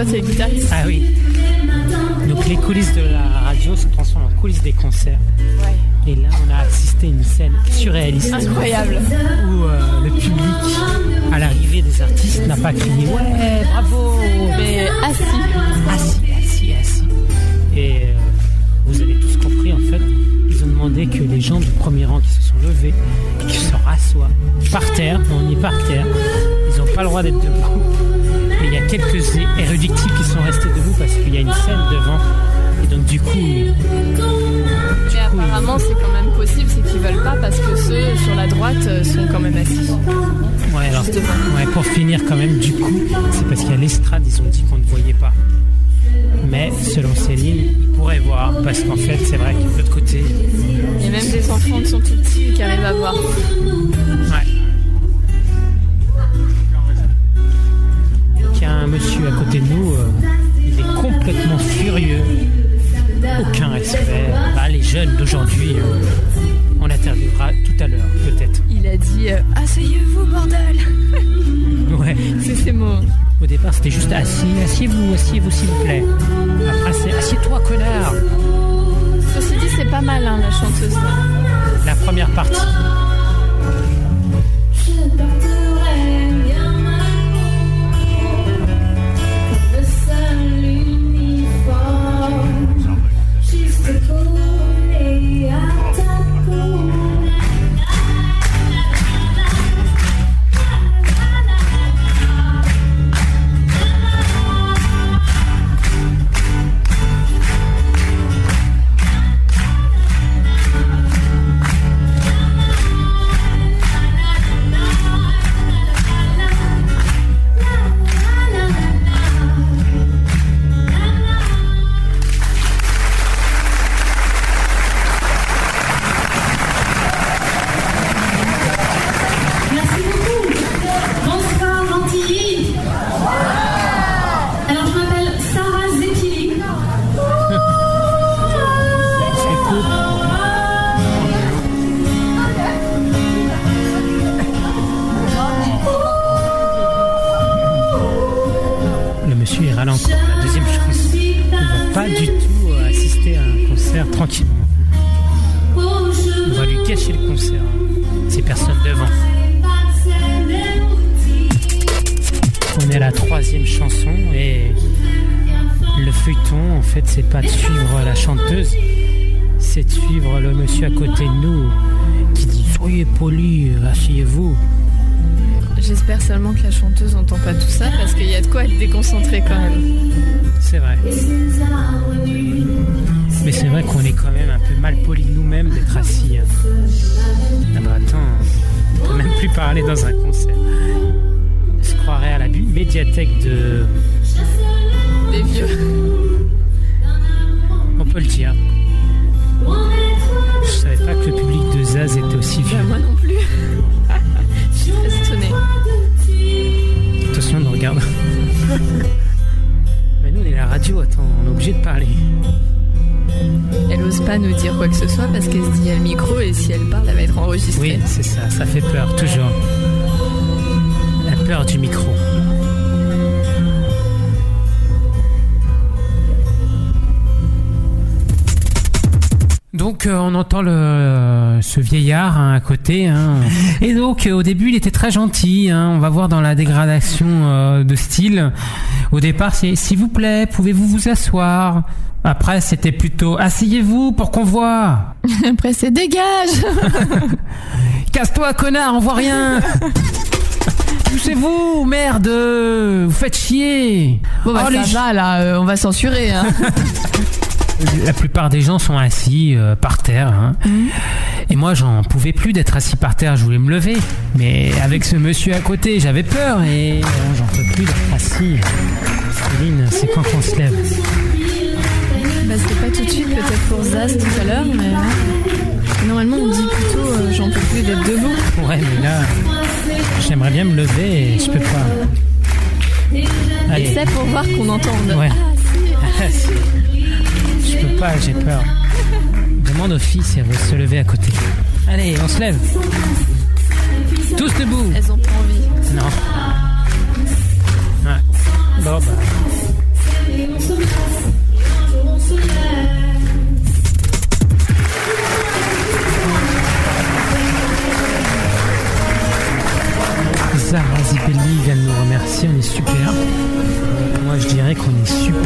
les coulisses de la radio se transforment en coulisses des concerts. Ouais. Et là, on a assisté à une scène surréaliste. Incroyable. Où le public, à l'arrivée des artistes, n'a pas crié « Ouais, bravo !» Mais assis. Et vous avez tous compris, en fait, ils ont demandé que les gens du premier rang qui se sont levés, et qui se rassoient par terre, on est par terre, ils n'ont pas le droit d'être debout. Et il y a quelques érudictifs qui sont restés debout parce qu'il y a une scène devant. Et donc du coup... Mais apparemment c'est quand même possible, c'est qu'ils veulent pas parce que ceux sur la droite sont quand même assis. Ouais, alors, pour finir quand même, du coup, c'est parce qu'à l'estrade, ils ont dit qu'on ne voyait pas. Mais selon Céline, ils pourraient voir, parce qu'en fait, c'est vrai que de l'autre côté... Il y a même des enfants qui sont tout petits qui arrivent à voir. Ouais. Il y a un monsieur à côté de nous, il est complètement furieux. Aucun respect. Les jeunes d'aujourd'hui, on l'interviewera tout à l'heure, peut-être. Il a dit « Asseyez-vous, bordel !» Ouais. C'est ces mots. Au départ, c'était juste « Asseyez-vous, s'il vous plaît ». Après, c'est « Assieds-toi, connard !» Ceci dit, c'est pas mal, hein, la chanteuse. Là. La première partie. Tranquillement. On va lui cacher le concert. Ces personnes devant. On est à la 3e chanson et le feuilleton, en fait, c'est pas de suivre la chanteuse, c'est de suivre le monsieur à côté de nous qui dit « Soyez poli, asseyez-vous ». J'espère seulement que la chanteuse n'entend pas tout ça parce qu'il y a de quoi être déconcentré quand même. C'est vrai. Mais c'est vrai qu'on est quand même un peu mal poli nous-mêmes d'être assis. Ah bah attends, on peut même plus parler dans un concert. On se croirait à la médiathèque de... Des vieux. On peut le dire. Je savais pas que le public de Zaz était aussi vieux. Moi non plus. Je suis très étonnée. Attention, on nous regarde. Mais nous, on est à la radio, attends, on est obligé de parler. Elle ose pas nous dire quoi que ce soit parce qu'elle se dit il y a le micro et si elle parle, elle va être enregistrée. Oui, c'est ça, ça fait peur, toujours. La peur du micro. Donc on entend ce vieillard à côté. Et donc au début il était très gentil. On va voir dans la dégradation de style. Au départ c'est s'il vous plaît, pouvez-vous vous asseoir. Après c'était plutôt asseyez-vous pour qu'on voit. Après c'est dégage. Casse-toi connard, on voit rien. Poussez-vous, merde, vous faites chier. Bon bah ça va là, on va censurer. La plupart des gens sont assis par terre. Et moi, j'en pouvais plus d'être assis par terre. Je voulais me lever. Mais avec ce monsieur à côté, j'avais peur. Et j'en peux plus d'être assis. Céline, c'est quand qu'on se lève? Bah, c'est pas tout de suite, peut-être pour Zaz tout à l'heure. Mais normalement, on dit plutôt j'en peux plus d'être debout. Ouais, mais là, j'aimerais bien me lever et je peux pas. Allez. Et c'est pour voir qu'on entende. Ouais. Je peux pas, j'ai peur. Demande aux filles si elles veulent se lever à côté. Allez, on se lève. Tous debout. Elles ont pas envie. Non. Ouais. Bon bah.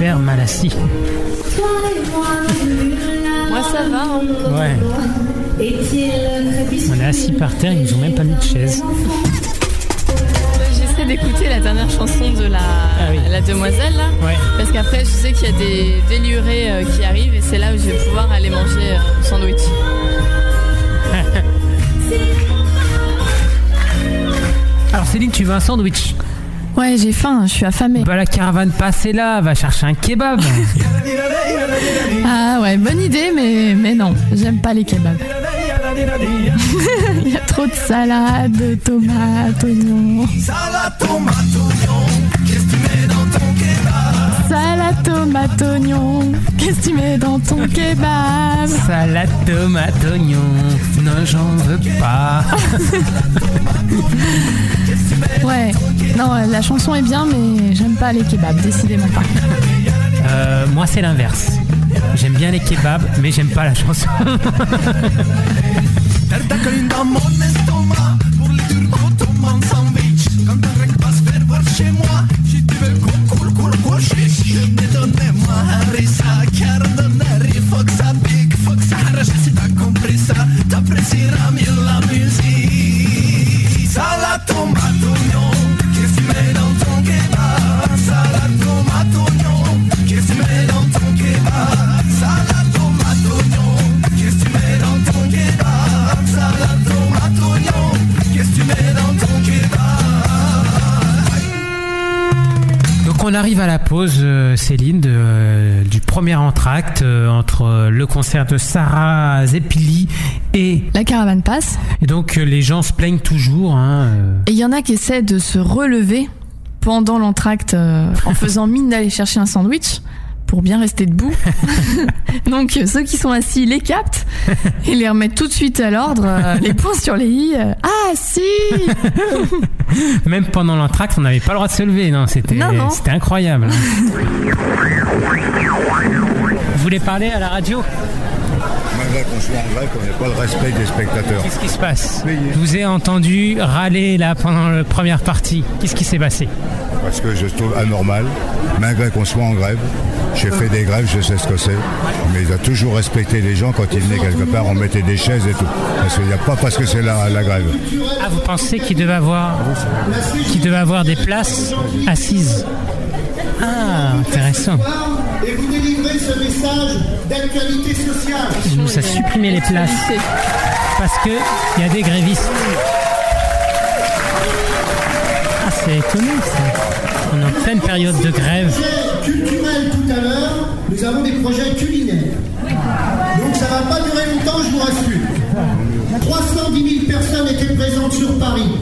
l'air mal assis. Moi ça va. Hein. Ouais. On est assis par terre, ils nous ont même pas mis de chaise. J'essaie d'écouter la dernière chanson de la demoiselle là. Ouais. Parce qu'après je sais qu'il y a des délurés qui arrivent et c'est là où je vais pouvoir aller manger un sandwich. Alors Céline, tu veux un sandwich? Ouais, j'ai faim, je suis affamée. Bah la caravane passée là, va chercher un kebab. Ah ouais, bonne idée, mais non, j'aime pas les kebabs. Il y a trop de salade, de tomates, oignons. Salade, tomate, oignon, qu'est-ce que tu mets dans ton kebab? Salade, tomate, oignon, qu'est-ce que tu mets dans ton kebab? Salade, tomate, oignon, non j'en veux pas. Ouais, non, la chanson est bien, mais j'aime pas les kebabs, décidément pas. Moi c'est l'inverse. J'aime bien les kebabs, mais j'aime pas la chanson. Salade, tomate, oignon, qu'est-ce que tu mets dans ton kebab? Salade, tomate, oignon, qu'est-ce que tu mets dans ton kebab? Salade, tomate, oignon, qu'est-ce que tu mets dans ton kebab? Salade, tomate, oignon, qu'est-ce que tu mets dans ton kebab? Donc on arrive à la pause, Céline, du premier entracte entre le concert de Sarah Zeppeli et la caravane passe. Et donc les gens se plaignent toujours. Et il y en a qui essaient de se relever pendant l'entracte en faisant mine d'aller chercher un sandwich pour bien rester debout. Donc ceux qui sont assis les captent et les remettent tout de suite à l'ordre, les points sur les i. Ah si. Même pendant l'entracte, on n'avait pas le droit de se lever. Non, c'était incroyable. Vous voulez parler à la radio? Malgré qu'on soit en grève, qu'on n'ait pas le respect des spectateurs. Qu'est-ce qui se passe? Je vous ai entendu râler là pendant la première partie. Qu'est-ce qui s'est passé? Parce que je trouve anormal, malgré qu'on soit en grève. J'ai fait des grèves, je sais ce que c'est. Mais il a toujours respecté les gens quand ils venaient quelque part, on mettait des chaises et tout. Parce qu'il n'y a pas parce que c'est la grève. Ah, vous pensez qu'il devait avoir des places assises? Ah, intéressant. Et vous délivrez ce message d'actualité sociale. Il nous a supprimé les places parce qu'il y a des grévistes. Ah, c'est étonnant ça. On est en pleine période de grève. Culturel tout à l'heure, nous avons des projets culinaires. Donc ça va pas durer longtemps, je vous rassure. 310 000 personnes étaient présentes sur Paris.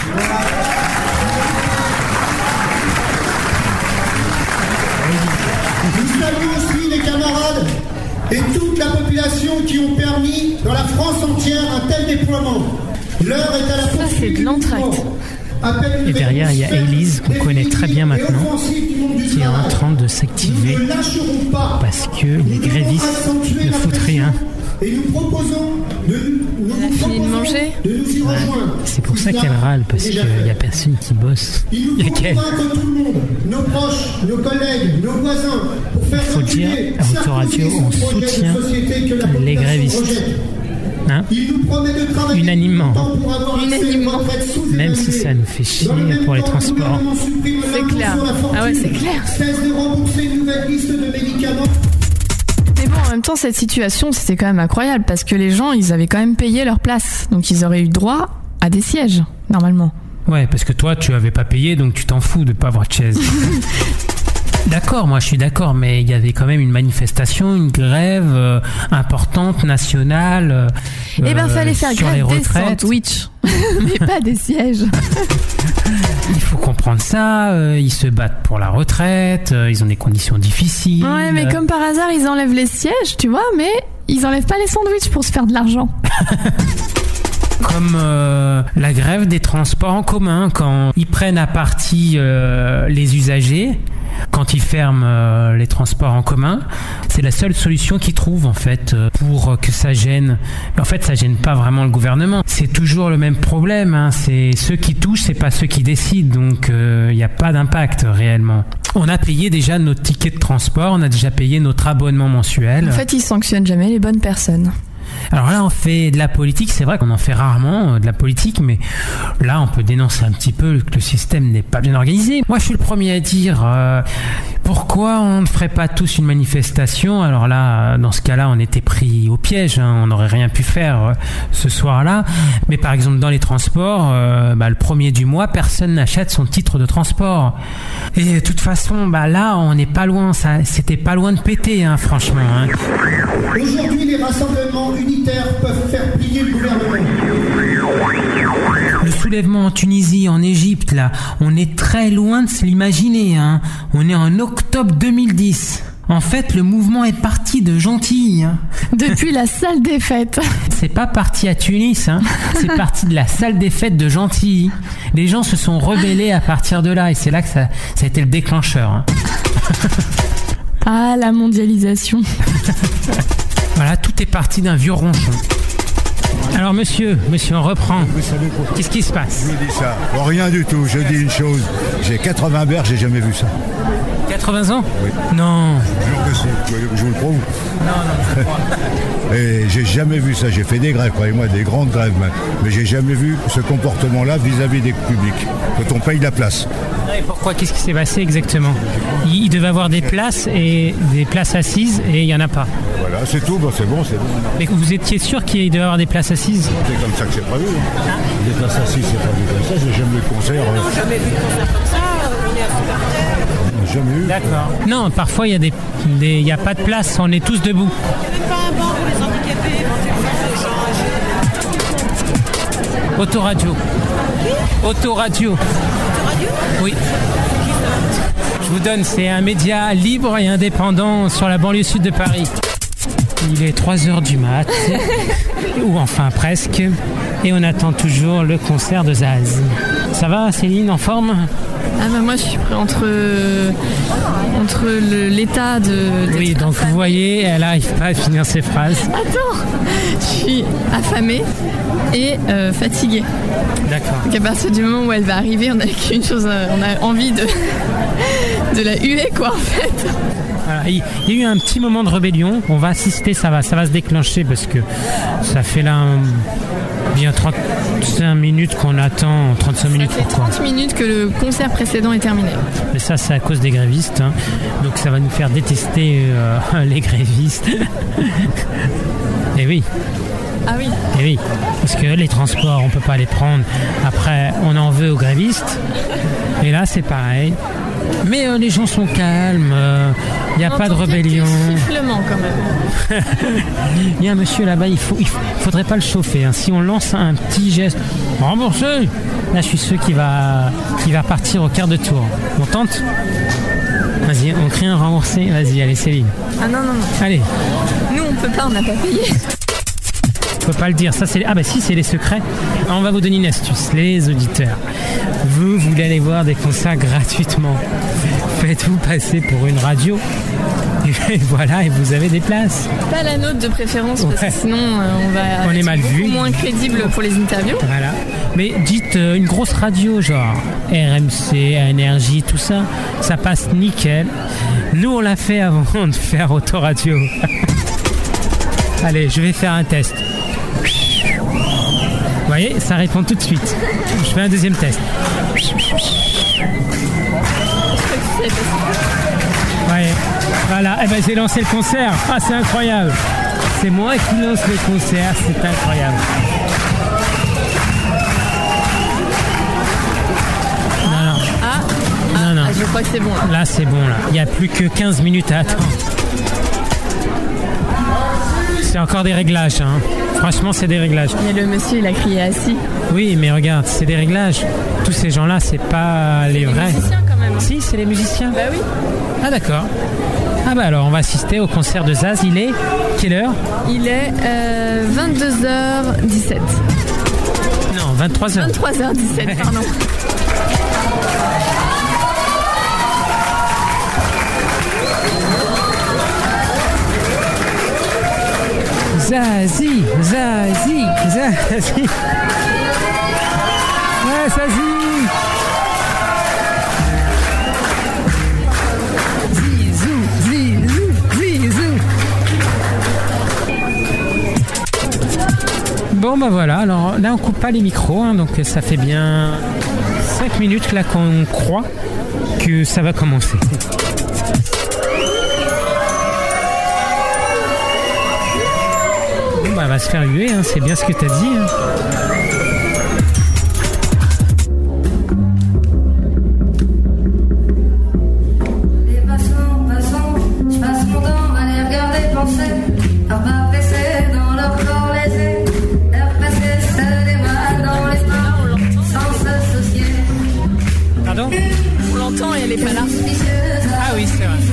Nous saluons aussi les camarades et toute la population qui ont permis dans la France entière un tel déploiement. L'heure est à la poursuite. Ça, c'est de l'entracte. Et derrière, il y a Élise, qu'on connaît très bien maintenant, qui est en train de s'activer parce que les grévistes ne foutent rien. Et nous proposons Elle a fini de manger. Ouais. C'est pour ça qu'elle râle, parce qu'il n'y a personne qui bosse. Il y a qu'elle. Nos proches, nos collègues, nos voisins, pour faire Il faut dire, à Autoradio, on soutient les grévistes. Hein? Unanimement. Même si ça nous fait chier pour les transports. C'est clair. Ah ouais, c'est clair. Mais bon, en même temps, cette situation, c'était quand même incroyable parce que les gens, ils avaient quand même payé leur place. Donc, ils auraient eu droit à des sièges, normalement. Ouais, parce que toi, tu avais pas payé, donc tu t'en fous de pas avoir de chaise. D'accord, moi je suis d'accord, mais il y avait quand même une manifestation, une grève importante, nationale. Eh ben, fallait faire grève des sandwichs, mais pas des sièges. Il faut comprendre ça, ils se battent pour la retraite, ils ont des conditions difficiles. Ouais, mais comme par hasard, ils enlèvent les sièges, tu vois, mais ils enlèvent pas les sandwichs pour se faire de l'argent. Comme la grève des transports en commun, quand ils prennent à partie les usagers, quand ils ferment les transports en commun, C'est la seule solution qu'ils trouvent en fait pour que ça gêne. Mais en fait, ça gêne pas vraiment le gouvernement. C'est toujours le même problème. Hein. C'est ceux qui touchent, c'est pas ceux qui décident. Donc il n'y a pas d'impact réellement. On a payé déjà notre ticket de transport, on a déjà payé notre abonnement mensuel. En fait, ils sanctionnent jamais les bonnes personnes. Alors là, on fait de la politique. C'est vrai qu'on en fait rarement de la politique, mais là, on peut dénoncer un petit peu que le système n'est pas bien organisé. Moi, je suis le premier à dire pourquoi on ne ferait pas tous une manifestation. Alors là, dans ce cas-là, on était pris au piège. Hein, on n'aurait rien pu faire ce soir-là. Mais par exemple, dans les transports, le 1er du mois, personne n'achète son titre de transport. Et de toute façon, là, on n'est pas loin. C'était pas loin de péter, hein, franchement. Hein. Aujourd'hui, les rassemblements unitaires peuvent faire plier le gouvernement. Le soulèvement en Tunisie, en Égypte, là, on est très loin de se l'imaginer. Hein. On est en octobre 2010. En fait, le mouvement est parti de Gentilly. Hein. Depuis la salle des fêtes. C'est pas parti à Tunis, hein. C'est parti de la salle des fêtes de Gentilly. Les gens se sont rebellés à partir de là et c'est là que ça a été le déclencheur. Hein. Ah, la mondialisation. Voilà, tout est parti d'un vieux ronchon. Alors monsieur, on reprend. Vous savez pourquoi? Qu'est-ce qui se passe? Je vous dis ça. Bon, rien du tout. Je dis une chose. J'ai 80 berges, j'ai jamais vu ça. 80 ans? Oui. Non. Je vous le prouve. Non. Et j'ai jamais vu ça. J'ai fait des grèves, croyez-moi, des grandes grèves même. Mais j'ai jamais vu ce comportement-là vis-à-vis des publics. Quand on paye la place. Et pourquoi? Qu'est-ce qui s'est passé exactement? Il devait avoir des places et des places assises et il n'y en a pas. Voilà, c'est tout. Bon, c'est bon. Mais vous étiez sûr qu'il devait avoir des places assises? C'est comme ça que c'est prévu. Hein. Des places assises, c'est pas vu comme ça. J'ai jamais vu de concert. Non, jamais vu de concert comme ça. On est à supporter. Jamais eu. D'accord. Non, parfois il y a pas de place. On est tous debout. Même pas un banc pour les handicapés, éventuellement les gens âgés. Autoradio. Autoradio. Autoradio? Oui. Je vous donne, c'est un média libre et indépendant sur la banlieue sud de Paris. Il est 3h du mat, ou enfin presque, et on attend toujours le concert de Zaz. Ça va, Céline, en forme? Ah moi je suis entre l'état de... Oui, donc vous voyez, elle n'arrive pas à finir ses phrases. Attends, je suis affamée et fatiguée. D'accord. Donc à partir du moment où elle va arriver, on a qu'une chose, on a envie de la huer quoi en fait. Voilà, il y a eu un petit moment de rébellion, on va assister, ça va se déclencher parce que ça fait là bien 35 minutes qu'on attend, 35 minutes pourquoi? 30 minutes que le concert précédent est terminé. Mais ça c'est à cause des grévistes, hein. Donc ça va nous faire détester les grévistes. Et oui. Ah oui. Et oui, parce que les transports on peut pas les prendre, après on en veut aux grévistes, et là c'est pareil. Mais les gens sont calmes, il n'y a pas de rébellion. Sifflement quand même. Il y a un monsieur là-bas, il faudrait pas le chauffer. Hein. Si on lance un petit geste, remboursé, là je suis sûr qu'il va partir au quart de tour. On tente? Vas-y, on crée un remboursé. Vas-y, allez Céline. Ah non. Allez. Nous on peut pas, on n'a pas payé. On peut pas le dire, ça c'est... Ah bah si, c'est les secrets. On va vous donner une astuce, les auditeurs. Vous voulez aller voir des concerts gratuitement. Faites-vous passer pour une radio. Et voilà, et vous avez des places. Pas la nôtre de préférence, parce que sinon on est mal vu. Moins crédible pour les interviews. Voilà. Mais dites une grosse radio, genre RMC, Énergie, tout ça, ça passe nickel. Nous on l'a fait avant de faire Autoradio. Allez, je vais faire un test. Vous voyez, ça répond tout de suite. Je fais un deuxième test. Ouais, voilà, eh ben, j'ai lancé le concert. Ah, c'est incroyable. C'est moi qui lance le concert, c'est incroyable. Non. Je crois que c'est bon. Là, c'est bon, là. Il n'y a plus que 15 minutes à attendre. C'est encore des réglages, hein. Franchement, c'est des réglages. Mais le monsieur, il a crié assis. Oui, mais regarde, c'est des réglages. Tous ces gens-là, c'est pas les vrais. C'est les musiciens quand même. Si, c'est les musiciens. Bah oui. Ah d'accord. Ah bah alors, on va assister au concert de Zaz. Il est quelle heure? Il est 22h17. Non, 23h. 23h17, pardon. Zazie. Ouais, Zazie. Zizou. Bon bah voilà, alors là on coupe pas les micros, hein, donc ça fait bien 5 minutes là qu'on croit que ça va commencer. Bon bah elle va se faire huer, hein, c'est bien ce que t'as dit. Hein. On l'entend et elle est pas là. Ah oui, c'est vrai.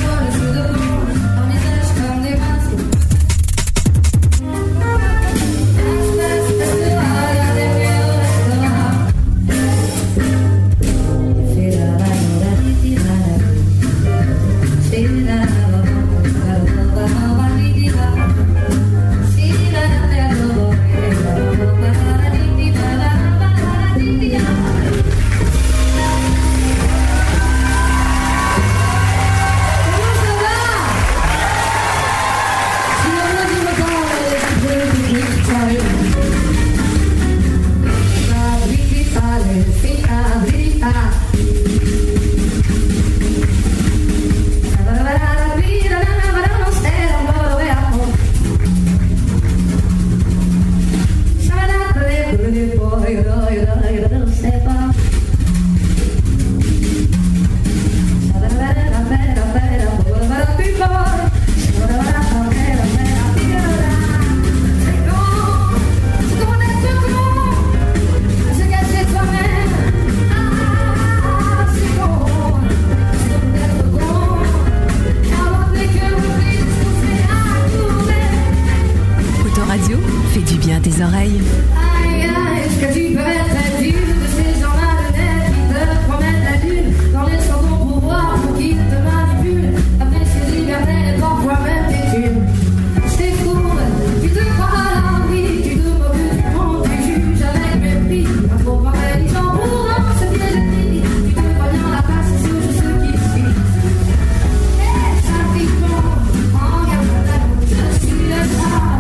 Radio fait du bien à tes oreilles. Est-ce que tu peux être une de ces gens-là de net qui te promettent la lune dans les chandons pour voir pour qui te manipule après ces libertés et parfois même tes thunes. C'est fou, tu te crois à la vie, tu te moques du monde, tu juges avec mépris. Pas trop intelligent pour un se piéger, tu te vois bien la face sur ceux qui suivent. Et ça piquant, en gardant ta route, je suis le sale.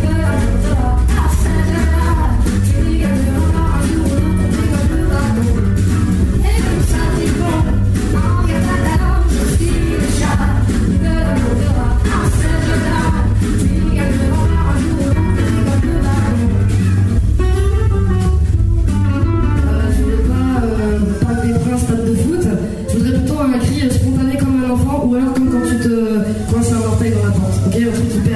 Ou alors comme quand tu te coinces un orteil dans la porte, ok, un truc hyper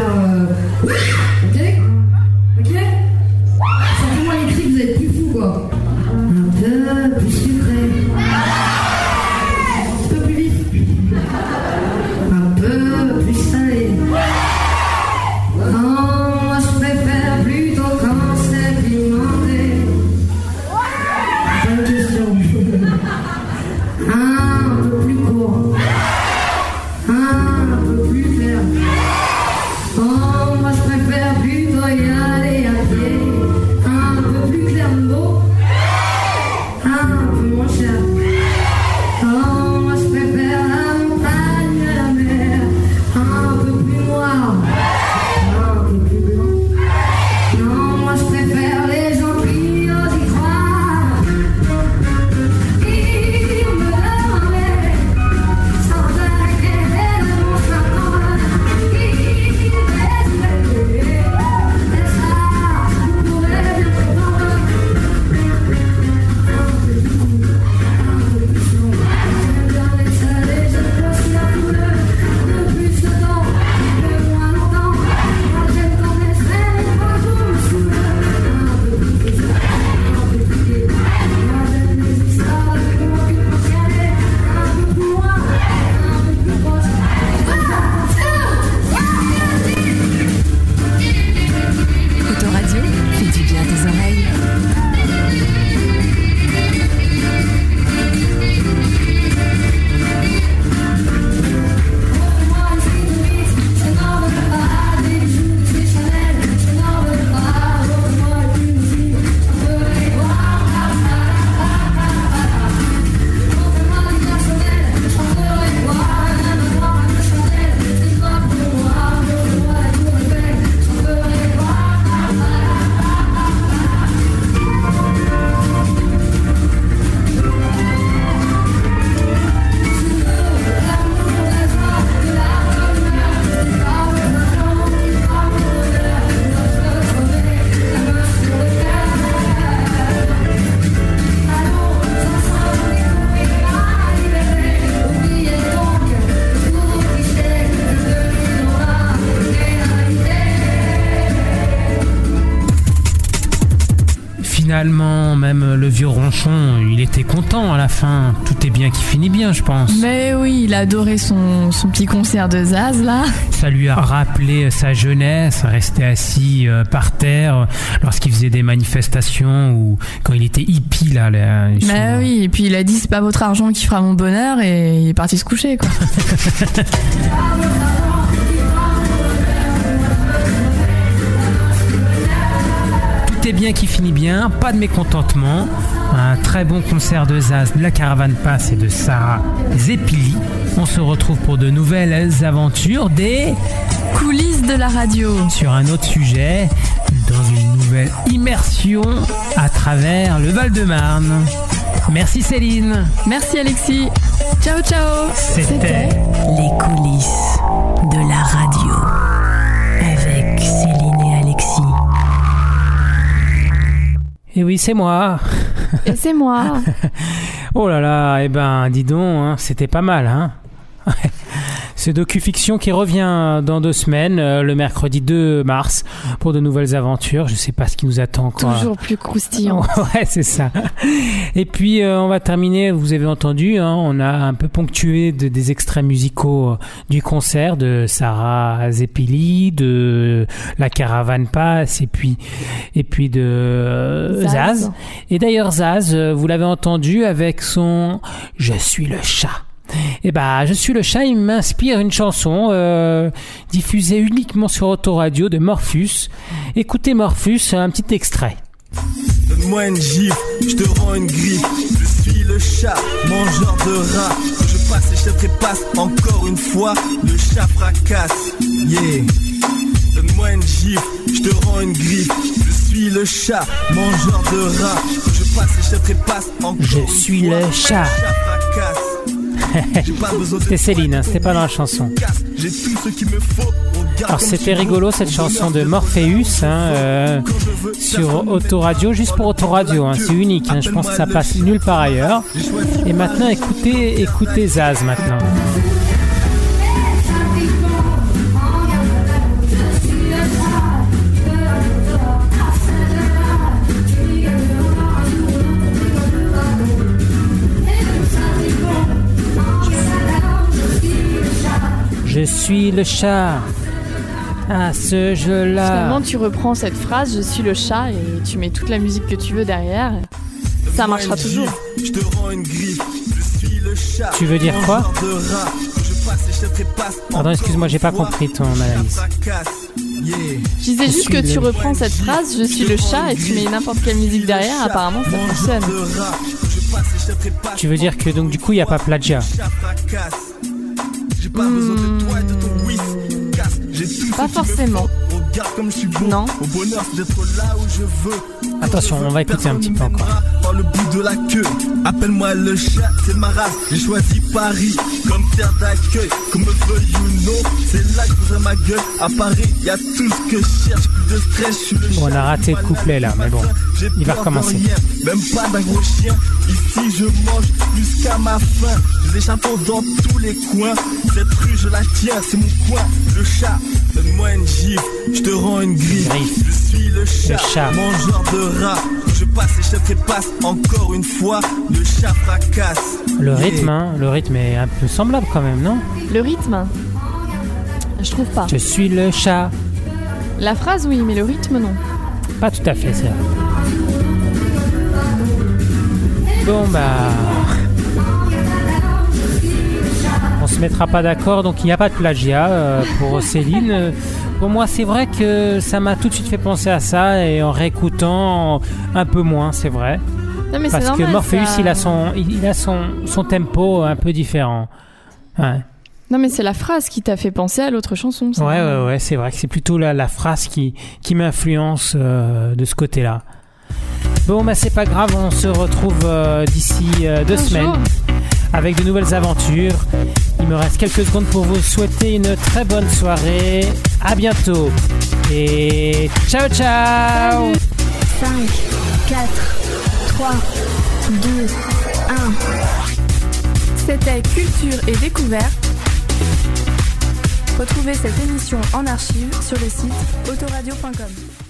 ok, simplement les cris vous êtes plus fous quoi, un peu plus sucré, un peu plus vif, un peu plus salé. Non, moi je préfère plutôt quand c'est pimenté. Bonne question. Un peu plus court. Un peu plus clair. Oh, moi finalement, même le vieux ronchon, il était content à la fin. Tout est bien qui finit bien, je pense. Mais oui, il a adoré son petit concert de Zaz, là. Ça lui a rappelé sa jeunesse, rester assis par terre lorsqu'il faisait des manifestations ou quand il était hippie, là. Mais oui, et puis il a dit c'est pas votre argent qui fera mon bonheur et il est parti se coucher, quoi. Tout est bien qui finit bien, pas de mécontentement. Un très bon concert de Zaz, de la Caravane Pass et de Sarah Zeppili. On se retrouve pour de nouvelles aventures des coulisses de la radio. Sur un autre sujet, dans une nouvelle immersion à travers le Val-de-Marne. Merci Céline. Merci Alexis. Ciao ciao. C'était les coulisses de la radio avec Céline et Alexis. Et oui, c'est moi. Et c'est moi. Oh là là, eh ben, dis donc, hein, c'était pas mal, hein. C'est Docufiction qui revient dans 2 semaines, le mercredi 2 mars, pour de nouvelles aventures. Je sais pas ce qui nous attend, quoi. Toujours plus croustillant. Ouais, c'est ça. Et puis, on va terminer, vous avez entendu, hein, on a un peu ponctué des extraits musicaux du concert de Sarah Zeppili, de la Caravane Pass, et puis de Zaz. Et d'ailleurs, Zaz, vous l'avez entendu avec son « Je suis le chat ». Et bah, Je suis le chat, il m'inspire une chanson diffusée uniquement sur Autoradio de Morphus. Écoutez Morphus, un petit extrait. Donne-moi une gifle, je te rends une griffe. Je suis le chat, mangeur de rats. Je passe et je trépasse encore une fois. Le chat fracasse, yeah. Donne-moi une gifle, je te rends une griffe. Je suis le chat, mangeur de rats. Je passe et je trépasse encore une fois. Je suis le chat. C'était Céline, hein, c'était pas dans la chanson. Alors c'était rigolo cette chanson de Morpheus, hein, sur Autoradio, juste pour Autoradio, hein, c'est unique, hein, je pense que ça passe nulle part ailleurs. Et maintenant écoutez Zaz maintenant. Je suis le chat à ce jeu-là. Finalement, tu reprends cette phrase, je suis le chat, et tu mets toute la musique que tu veux derrière. Ça marchera toujours. Tu veux dire quoi? Pardon, excuse-moi, j'ai pas compris ton analyse. Je disais juste que tu reprends cette phrase, je suis le chat, et tu mets n'importe quelle musique derrière, apparemment ça fonctionne. Tu veux dire que donc du coup il n'y a pas plagiat? Pas forcément. Non. Attention, on va écouter un petit peu encore. Par le bout de la queue, appelle-moi le chat, c'est ma race. J'ai choisi Paris comme terre d'accueil. Comme me veuille ou non, c'est là que je poserai ma gueule. À Paris, y a tout ce que je cherche, plus de stress, je suis le chat. Bon, on a raté le couplet là, mais bon, il va recommencer. Même pas d'un gros chien, ici je mange plus qu'à ma faim. J'ai des chatons dans tous les coins. Cette rue je la tiens, c'est mon coin. Le chat, donne-moi une gifle, je te rends une griffe. Je suis le chat, mangeur de rats. Je passe et je trépasse encore une fois. Le chat fracasse. Le rythme, hein, le rythme est un peu semblable quand même, non? Le rythme? Je trouve pas. Je suis le chat. La phrase oui, mais le rythme non. Pas tout à fait, c'est vrai. Bon bah... On se mettra pas d'accord, donc il n'y a pas de plagiat pour Céline. Pour moi, c'est vrai que ça m'a tout de suite fait penser à ça, et en réécoutant un peu moins, c'est vrai. Non, mais parce c'est normal, que Morpheus, ça... il a son tempo un peu différent. Ouais. Non, mais c'est la phrase qui t'a fait penser à l'autre chanson. Ça. Ouais, c'est vrai que c'est plutôt la phrase qui m'influence de ce côté-là. Bon, bah c'est pas grave, on se retrouve d'ici 2 semaines avec de nouvelles aventures. Il me reste quelques secondes pour vous souhaiter une très bonne soirée. À bientôt et ciao ciao. 5, 4, 3, 2, 1. C'était Culture et Découverte. Retrouvez cette émission en archive sur le site autoradio.com.